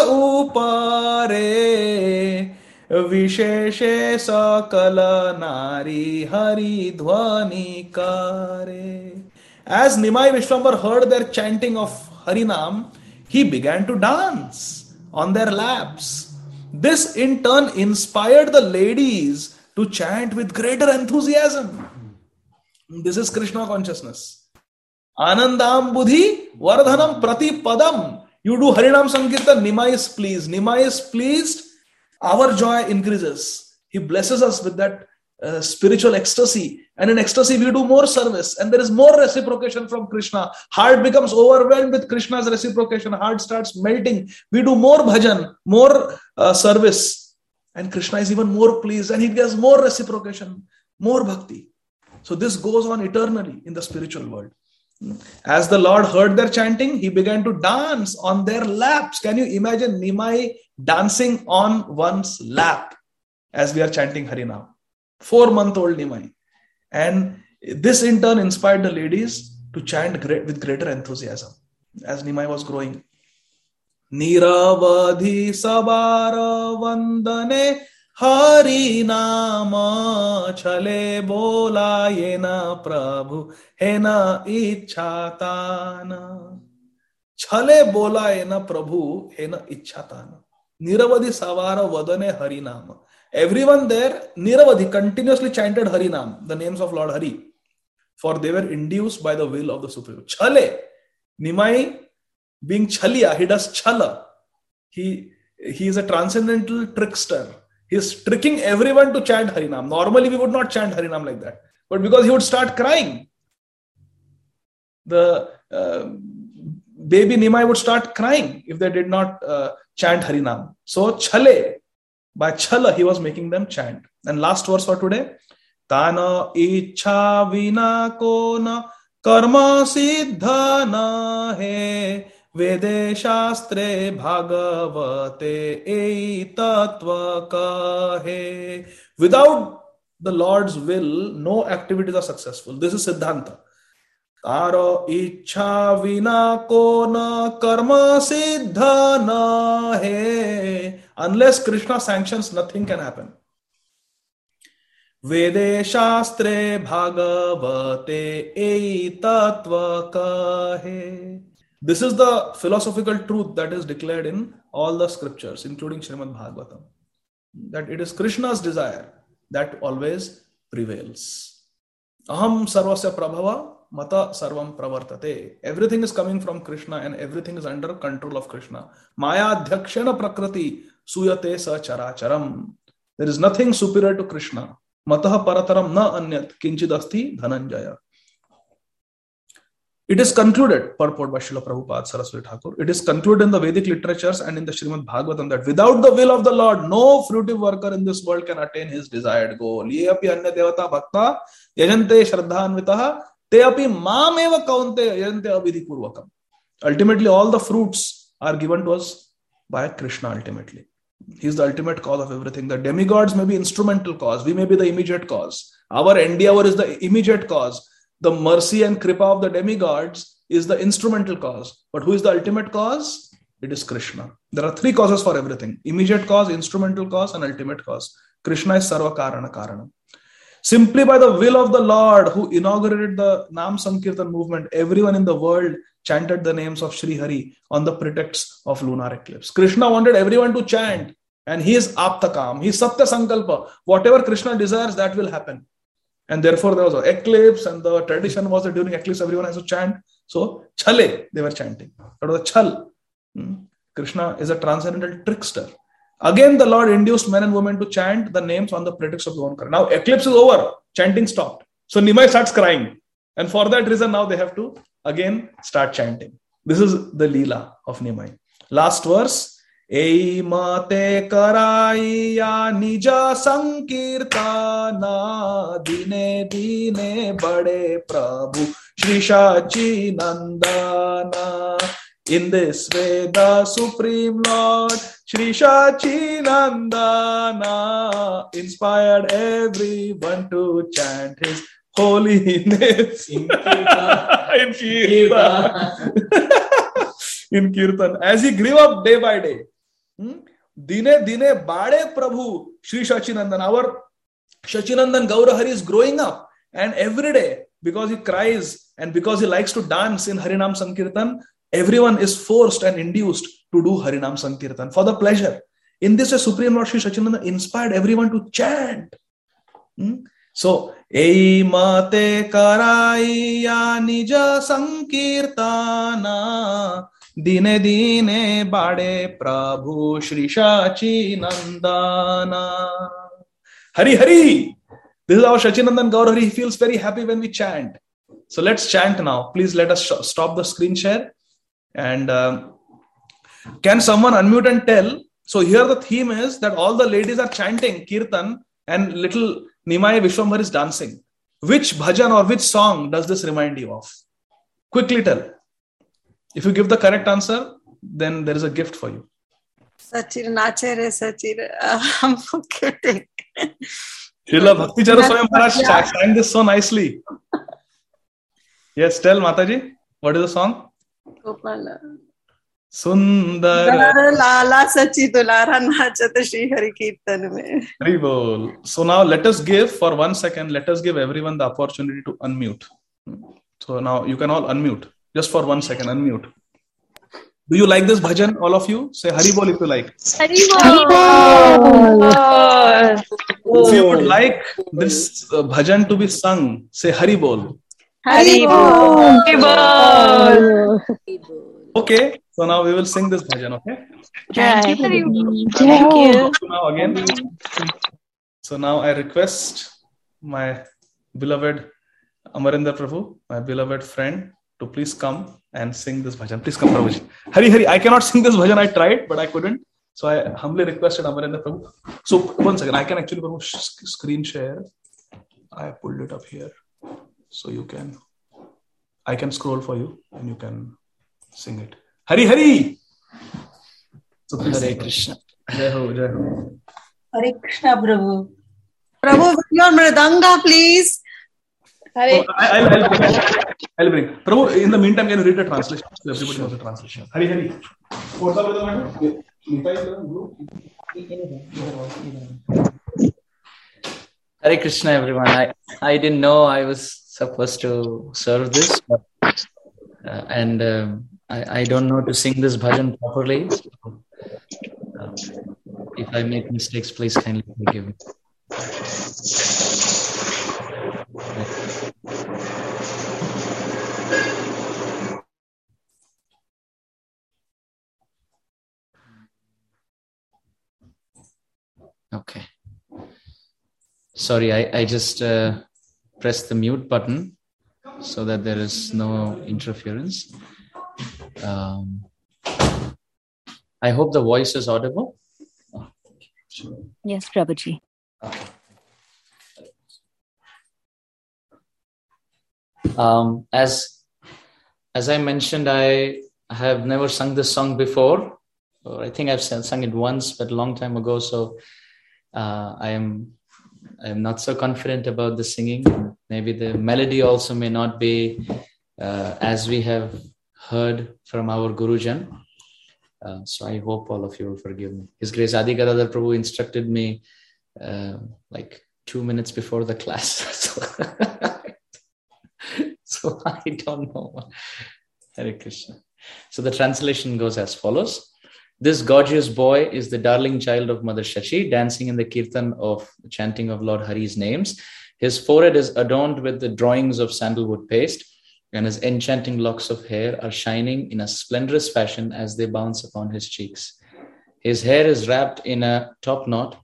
upare Visheshe sakala nari hari dhvani kare. As Nimai Vishwambhar heard their chanting of Harinam, he began to dance on their laps. This in turn inspired the ladies to chant with greater enthusiasm. This is Krishna consciousness. Anandam buddhi vardhanam prati padam. You do Harinam Sankirtan, Nimai is pleased. Nimai is pleased, our joy increases. He blesses us with that uh, spiritual ecstasy. And in ecstasy, we do more service. And there is more reciprocation from Krishna. Heart becomes overwhelmed with Krishna's reciprocation. Heart starts melting. We do more bhajan, more uh, service. And Krishna is even more pleased. And he gives more reciprocation, more bhakti. So this goes on eternally in the spiritual world. As the Lord heard their chanting, he began to dance on their laps. Can you imagine Nimai dancing on one's lap as we are chanting Harinam? Four-month-old Nimai. And this in turn inspired the ladies to chant great, with greater enthusiasm as Nimai was growing. Niravadhi sabara vandane Hari नाम छले बोला ये न प्रभु हे न इच्छातान. छले बोला ये न प्रभु हे न इच्छातान. Niravadi Savara Vadane Harinam. Everyone there, Niravadi, continuously chanted Harinam, the names of Lord Hari, for they were induced by the will of the Supreme. Chale, Nimai being Chalia, he does Chala. He, he is a transcendental trickster. He is tricking everyone to chant Harinam. Normally we would not chant Harinam like that. But because he would start crying, the uh, baby Nimai would start crying if they did not uh, chant Harinam. So Chale, by Chala, he was making them chant. And last verse for today. Tana ichha vina kona karma siddha na he vede shastre bhagavate ei tattva kahe. Without the Lord's will, no activities are successful. This is Siddhanta. Taro ichha vina kona karma siddha na he. Unless Krishna sanctions, nothing can happen. Vede shastre bhagavate ei tattva kahe. This is the philosophical truth that is declared in all the scriptures, including Srimad Bhagavatam. That it is Krishna's desire that always prevails. Aham sarvasya prabhava mata sarvam pravartate. Everything is coming from Krishna and everything is under control of Krishna. Maya adhyakshana prakriti suyate sa characharam. There is nothing superior to Krishna. Mataha parataram na anyat kinchidasti dhananjaya. It is concluded, purport by Srila Prabhupada Saraswati Thakur, it is concluded in the Vedic literatures and in the Srimad Bhagavatam that without the will of the Lord, no fruitive worker in this world can attain his desired goal. Ye api anya devata bhakta yajante shraddhanvitaha te api mameva kaunte yajante avidhi purvakam. Ultimately, all the fruits are given to us by Krishna ultimately. He is the ultimate cause of everything. The demigods may be instrumental cause. We may be the immediate cause. Our endeavor is the immediate cause. The mercy and kripa of the demigods is the instrumental cause. But who is the ultimate cause? It is Krishna. There are three causes for everything. Immediate cause, instrumental cause, and ultimate cause. Krishna is Sarva Karana Karana. Simply by the will of the Lord who inaugurated the Nam Sankirtan movement, everyone in the world chanted the names of Sri Hari on the pretext of lunar eclipse. Krishna wanted everyone to chant, and he is Aptakam. He is Satya Sankalpa. Whatever Krishna desires, that will happen. And therefore there was an eclipse, and the tradition was that during eclipse everyone has to chant. So Chale, they were chanting. That was a Chal. Hmm. Krishna is a transcendental trickster. Again, the Lord induced men and women to chant the names on the pretext of the Onkar. Now eclipse is over. Chanting stopped. So Nimai starts crying. And for that reason, now they have to again start chanting. This is the Leela of Nimai. Last verse. Ei mate karaiya nija sankirtana dine dine bade Prabhu Shri Shachi Nandana. In this way, the Supreme Lord Shri Shachi Nandana inspired everyone to chant his holy names in Kirtan. in Kirtan. in Kirtan. As he grew up day by day. Hmm? Dine dine bade Prabhu Shri Shachinandan. Our Shachinandan Gaurahari is growing up, and every day, because he cries and because he likes to dance in Harinam Sankirtan, everyone is forced and induced to do Harinam Sankirtan for the pleasure. In this way, Supreme Lord Shri Shachinandan inspired everyone to chant. Hmm? So, Ei mate karaiya nija sankirtana dine dine bade Prabhu Shri Shachi Nandana. Hari Hari. This is how Shachinandan Gaurahari, he feels very happy when we chant. So let's chant now. Please let us sh- stop the screen share. And um, can someone unmute and tell? So here the theme is that all the ladies are chanting Kirtan and little Nimai Vishwambar is dancing. Which bhajan or which song does this remind you of? Quickly tell. If you give the correct answer, then there is a gift for you. Sachir nache re Sachir. I'm forgetting. Srila Bhakti Charu Swayam Maharaj sang this so nicely. Yes, tell Mataji. What is the song? Gopala. Sundar Lala Sachi Dulara Nachat Shri Hari Kirtan mein. Hari Bol. So now let us give for one second, let us give everyone the opportunity to unmute. So now you can all unmute. Just for one second, unmute. Do you like this bhajan, all of you? Say Hari Bol if you like. Hari Bol. If you would like this uh, bhajan to be sung, say Hari Bol. Hari Bol. Hari Bol. Okay, so now we will sing this bhajan, okay? Thank you. Thank you. So now again, so now I request my beloved Amarinder Prabhu, my beloved friend, to please come and sing this bhajan. Please come, Prabhuji. Hari Hari, I cannot sing this bhajan. I tried, but I couldn't. So I humbly requested Amarinder Prabhu. So one second, I can actually Prabhu screen share. I pulled it up here, so you can. I can scroll for you, and you can sing it. Hari Hari. So please Hare sing. Krishna. Jai Ho, Jai Ho. Hare Krishna, Prabhu. Prabhu, with your mridanga, please. Oh, I, I'll, I'll, bring, I'll bring. Prabhu, in the meantime, can you read the translation? So everybody knows the translation. Hari Hari. What's up with the matter? Hare Krishna, everyone. I, I didn't know I was supposed to serve this, but, uh, and um, I, I don't know to sing this bhajan properly. So, uh, if I make mistakes, please kindly forgive me. Okay. Sorry, I, I just uh, pressed the mute button so that there is no interference. Um, I hope the voice is audible. Oh, sure. Yes, Prabhuji. Okay. Um, as as I mentioned, I have never sung this song before. Or I think I've sung it once, but a long time ago. So uh, I am I am not so confident about the singing. Maybe the melody also may not be uh, as we have heard from our Gurujan. Uh, so I hope all of you will forgive me. His Grace Adi Gadadhar Prabhu instructed me uh, like two minutes before the class. so, so I don't know. Hare Krishna. So the translation goes as follows. This gorgeous boy is the darling child of Mother Shachi, dancing in the kirtan of chanting of Lord Hari's names. His forehead is adorned with the drawings of sandalwood paste, and his enchanting locks of hair are shining in a splendorous fashion as they bounce upon his cheeks. His hair is wrapped in a top knot,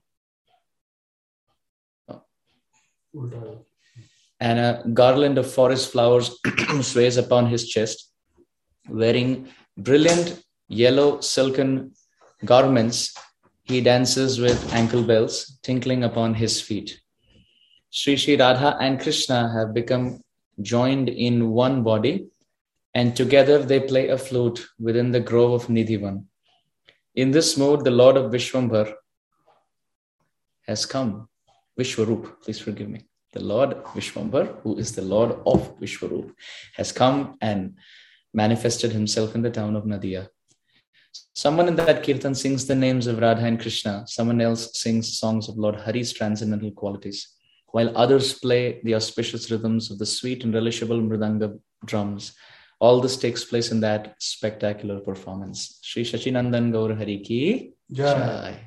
and a garland of forest flowers sways upon his chest. Wearing brilliant yellow silken garments, he dances with ankle bells tinkling upon his feet. Sri Sri Radha and Krishna have become joined in one body, and together they play a flute within the grove of Nidhivan. In this mood, the Lord of Vishwambhar has come. Vishwarup, please forgive me. The Lord Vishwambhar, who is the Lord of Vishwarup, has come and manifested himself in the town of Nadia. Someone in that kirtan sings the names of Radha and Krishna. Someone else sings songs of Lord Hari's transcendental qualities, while others play the auspicious rhythms of the sweet and relishable mridanga drums. All this takes place in that spectacular performance. Sri Shachinandan Gaur Hari Ki Jai.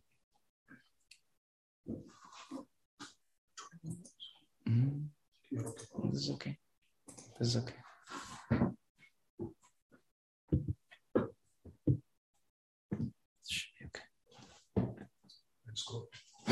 Mm-hmm. This is okay. This is okay. Let's go.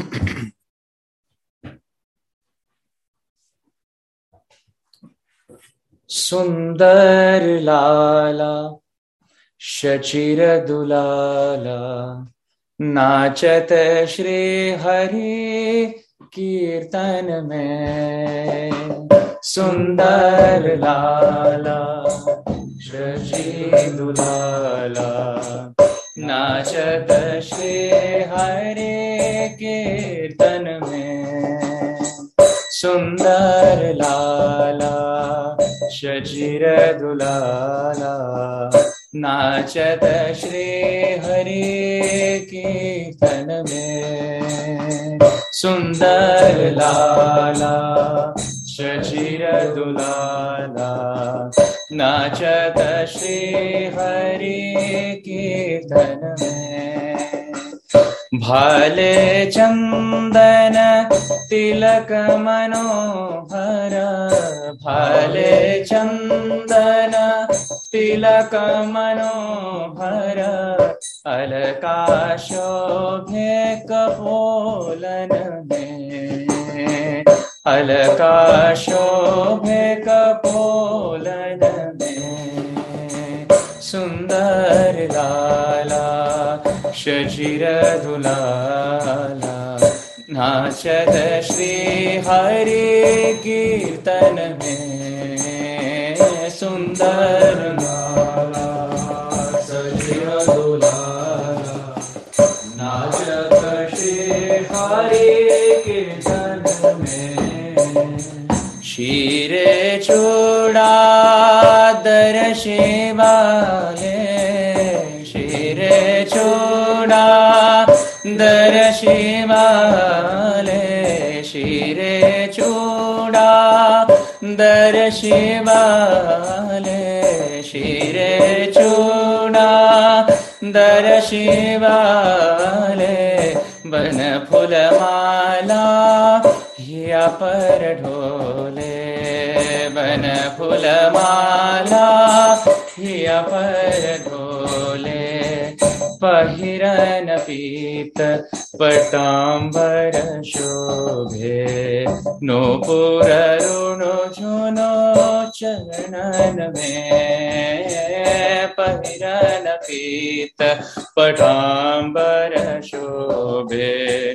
Sundar Lala Shachira Dulala Nachat Shri Hari Kirtan mein. Sundar Lala Shachira Dulala Nachat Shri Hari Kirtan mein. Sundar Lala Shachira Dulala नाचत श्री हरि कीर्तन में। सुंदर लाला शशिर दुलाला नाचत श्री हरि कीर्तन में। भाले चंदन तिलक मनोहर, भाले चंदन तिलक मनोहर, अलका शोभे कपोलन में, अलका शोभे कपोलन में। सुंदर लाला शशिर दुलाला नाचत श्री हरि कीर्तन में। सुंदर लाला शशिर दुलाला नाचत श्री हरि कीर्तन में। शीरे चूड़ा दर्शे वाले, शीरे चूड़ा दर्शे वाले, शीरे चूड़ा दर्शे वाले, शीरे चूड़ा दर्शे वाले। बन फूल माला हिया पर ढोले, बन फूल माला हिया पर ढोले। पहिरन पीत पटांबर शोभे, नूपुर रुणु झुनो चरणन में। पहिरन पीत पटांबर शोभे,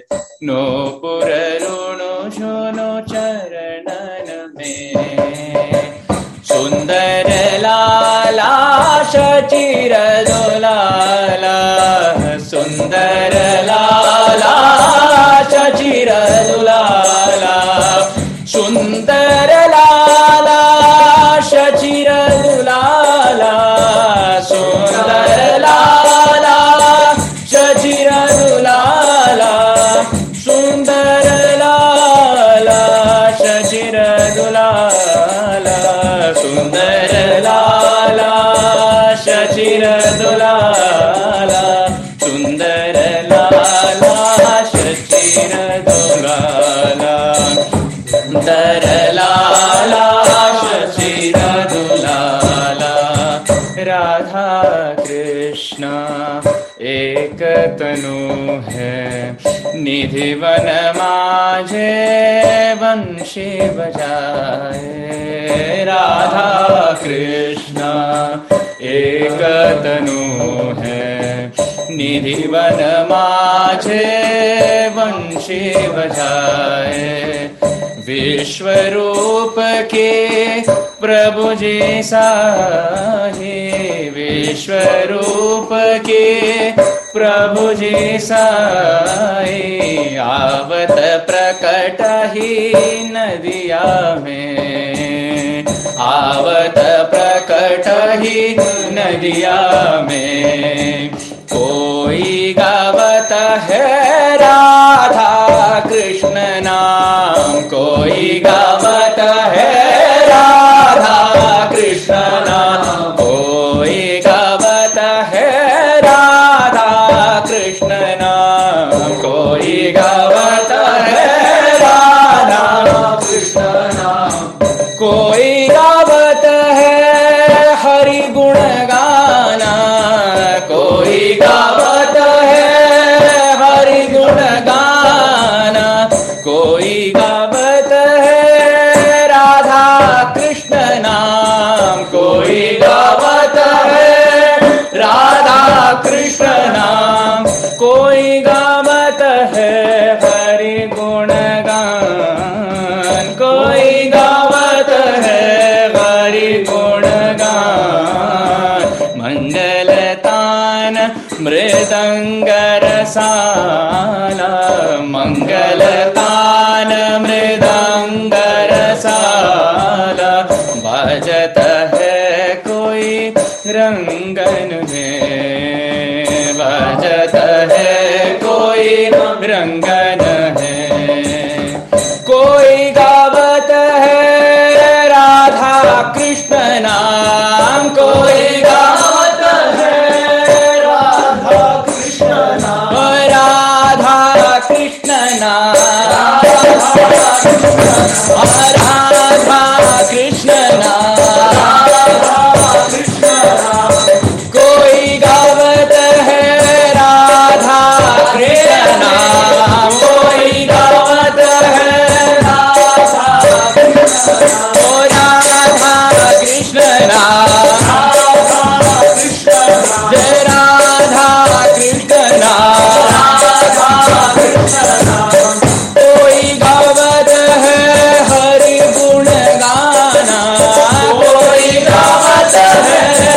नूपुर रुणु झुनो चरणन में। सुंदर लाला शचिर दुलाला, सुंदर लाला शचिर दुलाला, सुंदर लाला शचिर दुलाला, सुंदर लाला शचिर दुलाला, सुंदर लाला शचिर दुलाला, सुंदर लाला शचिर दुलाला, सुंदर लाला शचिर दुलाला, सुंदर लाला शचिर दुलाला। राधा कृष्ण एक तनु है, निधिवन माझे वंशी बजाए। राधा कृष्ण एक तनु है, निधिवन माझे वंशी बजाए। विश्व रूप के प्रभु जी साहे, विश्व रूप के प्रभु जी साहे। आवत प्रकट ही नदिया में, आवत प्रकट ही नदिया में। कोई गावत है राधा कृष्ण नाम, कोई गावत है राधा कृष्ण नाम, कोई गावत है राधा कृष्ण नाम, कोई गावत है राधा कृष्ण नाम। कोई गावत है हरि गुण गाना, कोई गावत है हरि गुण गाना, कोई गावत है राधा कृष्ण नाम, कोई गावत है राधा कृष्ण नाम, कोई गावत है हरि गुण गान, कोई गावत है हरि गुण गान। मंगल तान मृदंग रसाला, मंगल तान मृदंग रसाला। बाजत है कोई रंगन में बजत है कोई रंगन है, कोई गावत है राधा कृष्ण नाम, कोई गावत है राधा कृष्ण नाम, राधा कृष्ण नाम, राधा कृष्ण नाम, कोई गावत है राधा कृष्ण नाम, कोई गावत है राधा कृष्ण नाम, जय राधा कृष्ण नाम, कोई गावत है हरि गुण गाना, कोई गावत है,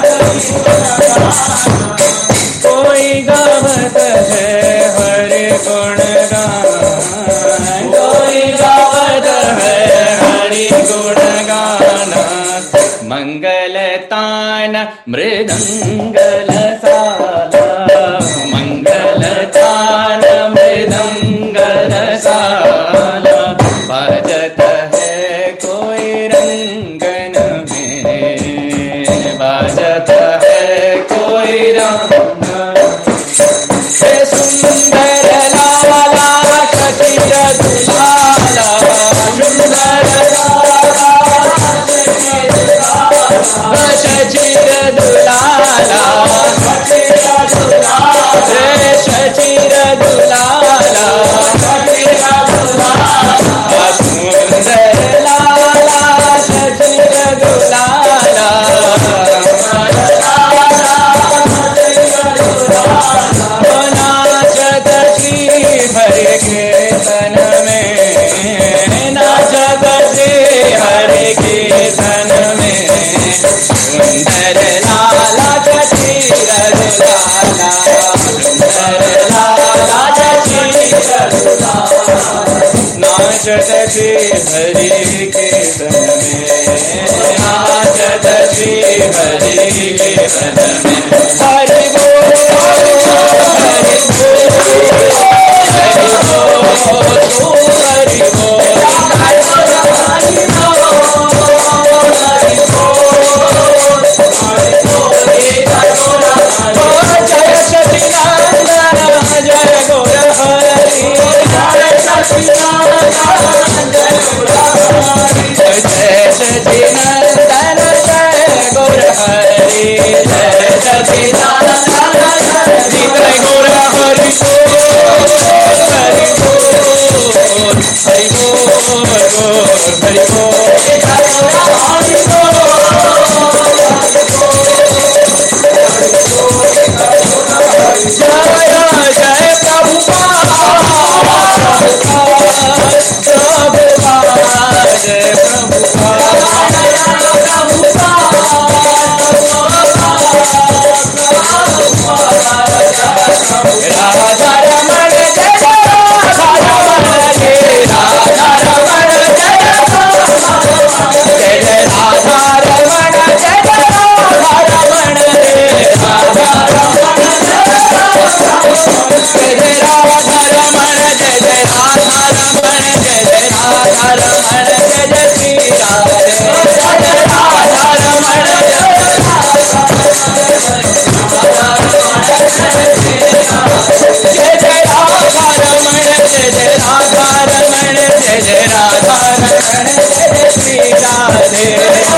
कोई गावत है हरि गुण गाना, कोई गावत है हरि गुण गाना, मंगलतान मृदंगल साला, मंगलतान मृदंगल साला, बजत है कोई रंगन में, बजत है कोई रंगन, सुंदर लाला शचिर दुलाला, सुंदर शचिर दुलाला, शचिर दुलाला, सुंदर लाला शचिर दुलाला, नाचत श्री हरि कीर्तन में, नाचत श्री हरि कीर्तन में, सुंदर लाला शचिर दुलाला, सुंदर लाला शचिर दुलाला, नाचत श्री हरि कीर्तन में, नाचत श्री हरि कीर्तन में, हरि बोल हरि बोल हरि बोल, जय सचिदानंद जय गौर हरि, जय सचिदानंद जय सचिदानंद जय गौर हरि, जय सचिदानंद जय गौर हरि, हरि बोल हरि बोल हरि जय जय प्रभुपाद, प्रभुपाद जय प्रभुपाद, राधा रमण जय राधा रमण जय राधा रमण जय जय जय राधा रमण जय राधा रमण जय राधा रमण जय जय राधा रमण जय जय राधा रमण जय जय राधा रमण जय जय श्री राधे, जय राधा रमण जय जय जय राधा रमण जय जय राधा रमण जय जय राधा रमण जय जय श्री राधे,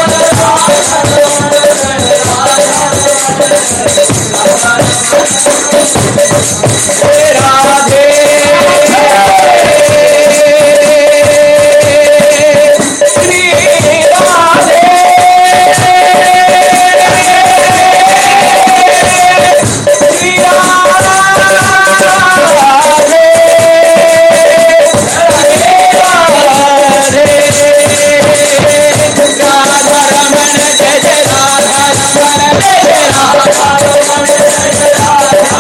राधे श्री राधे, श्री राधे,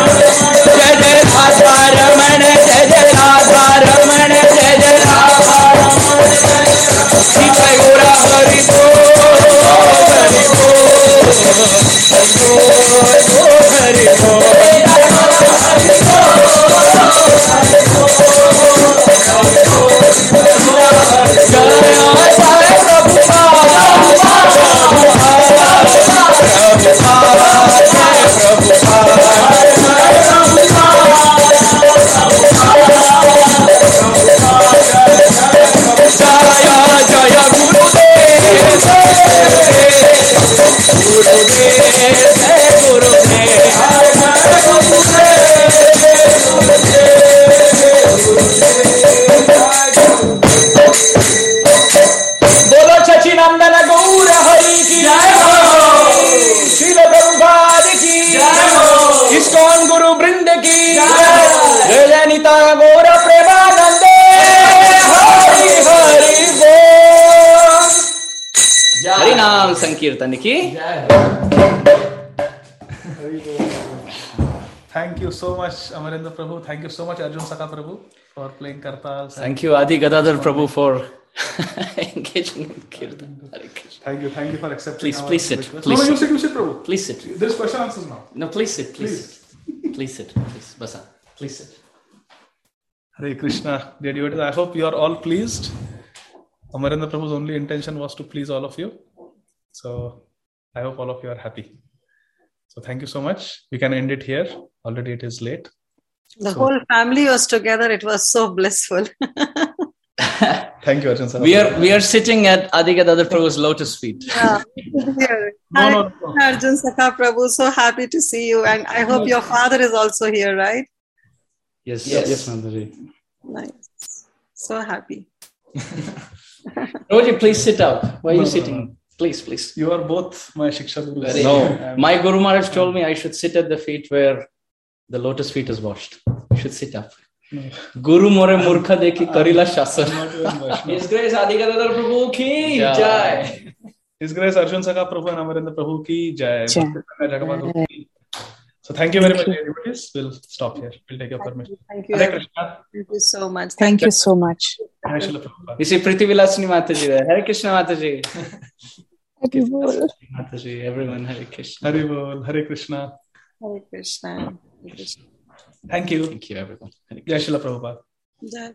इस्कॉन गुरु वृंद की जय जय निता गौर प्रेमानंदे हरि हरि बोल। हरि नाम संकीर्तन की। Thank you so much, Amarendra Prabhu. Thank you so much, Arjun Sakha Prabhu, for playing Kartal. Thank you, Adi Gadadhar Prabhu, for engaging in Kirtan. Hare Krishna. Thank you, thank you for accepting. Please, our please sit. request. Please no, no, you sit. sit, you sit, Prabhu. Please sit. There is question answers now. No, please sit. Please, please. Please sit. Please, Basa. Please sit. Hare Krishna, dear devotees. I hope you are all pleased. Amarendra Prabhu's only intention was to please all of you. So I hope all of you are happy. So thank you so much. We can end it here. Already it is late. The So- whole family was together. It was so blissful. Thank you, Arjun Sakha. We are we are sitting at Adi Gadadhar Prabhu's lotus feet. Yeah. No, no, no. Arjun Sakha Prabhu, so happy to see you. And I hope your father is also here, right? Yes, yes, yes, Nandari. Nice. So happy. Roji, please sit up. Why are No, you no, sitting? no. Please, please. You are both my Shiksha Gurus. No, Um, my Guru Maharaj told me I should sit at the feet where the lotus feet is washed. You should sit up. No. Guru more murkha dekhi karila shasan. I'm not even Vaishnava. His Grace Adi Gadadhar Prabhu ki jai. His Grace Arjun Sakha Prabhu and Amarendra Prabhu ki jai. Jai. Bhakti Jagabadhu ki. So thank you very much, devotees. We'll stop here. We'll take your permission. Thank you. Hare everyone. Krishna. Thank you so much. Thank you so much. Jai Srila Prabhupada. You see Priti Vilasini Mataji there. Hare Krishna Mataji. Mataji, everyone Hare Krishna. Hari Bol. Hare Krishna. Hare Krishna. Hare Krishna. Thank you. Thank you, everyone. Hare Jai Srila Prabhupada. Jai.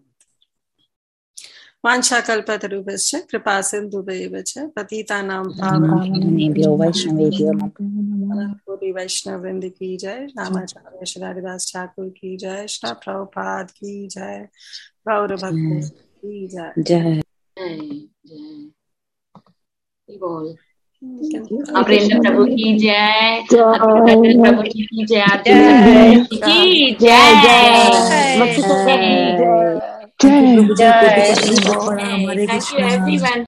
वाञ्छाकल्पतरुभ्यश्च कृपा सिन्धुभ्येव च पतितानां पावनेभ्यो वैष्णवेभ्यो नमः। कोटि वैष्णव वृंद की जय। रामाचार्य श्री हरिदास ठाकुर की जय। श्री प्रभुपाद की जय। गौर भक्त की जय। जय अमरेंद्र प्रभु की जय। अमरेंद्र प्रभु जी की जय। अर्जुन की जय। जय जय। जय Thank you everyone.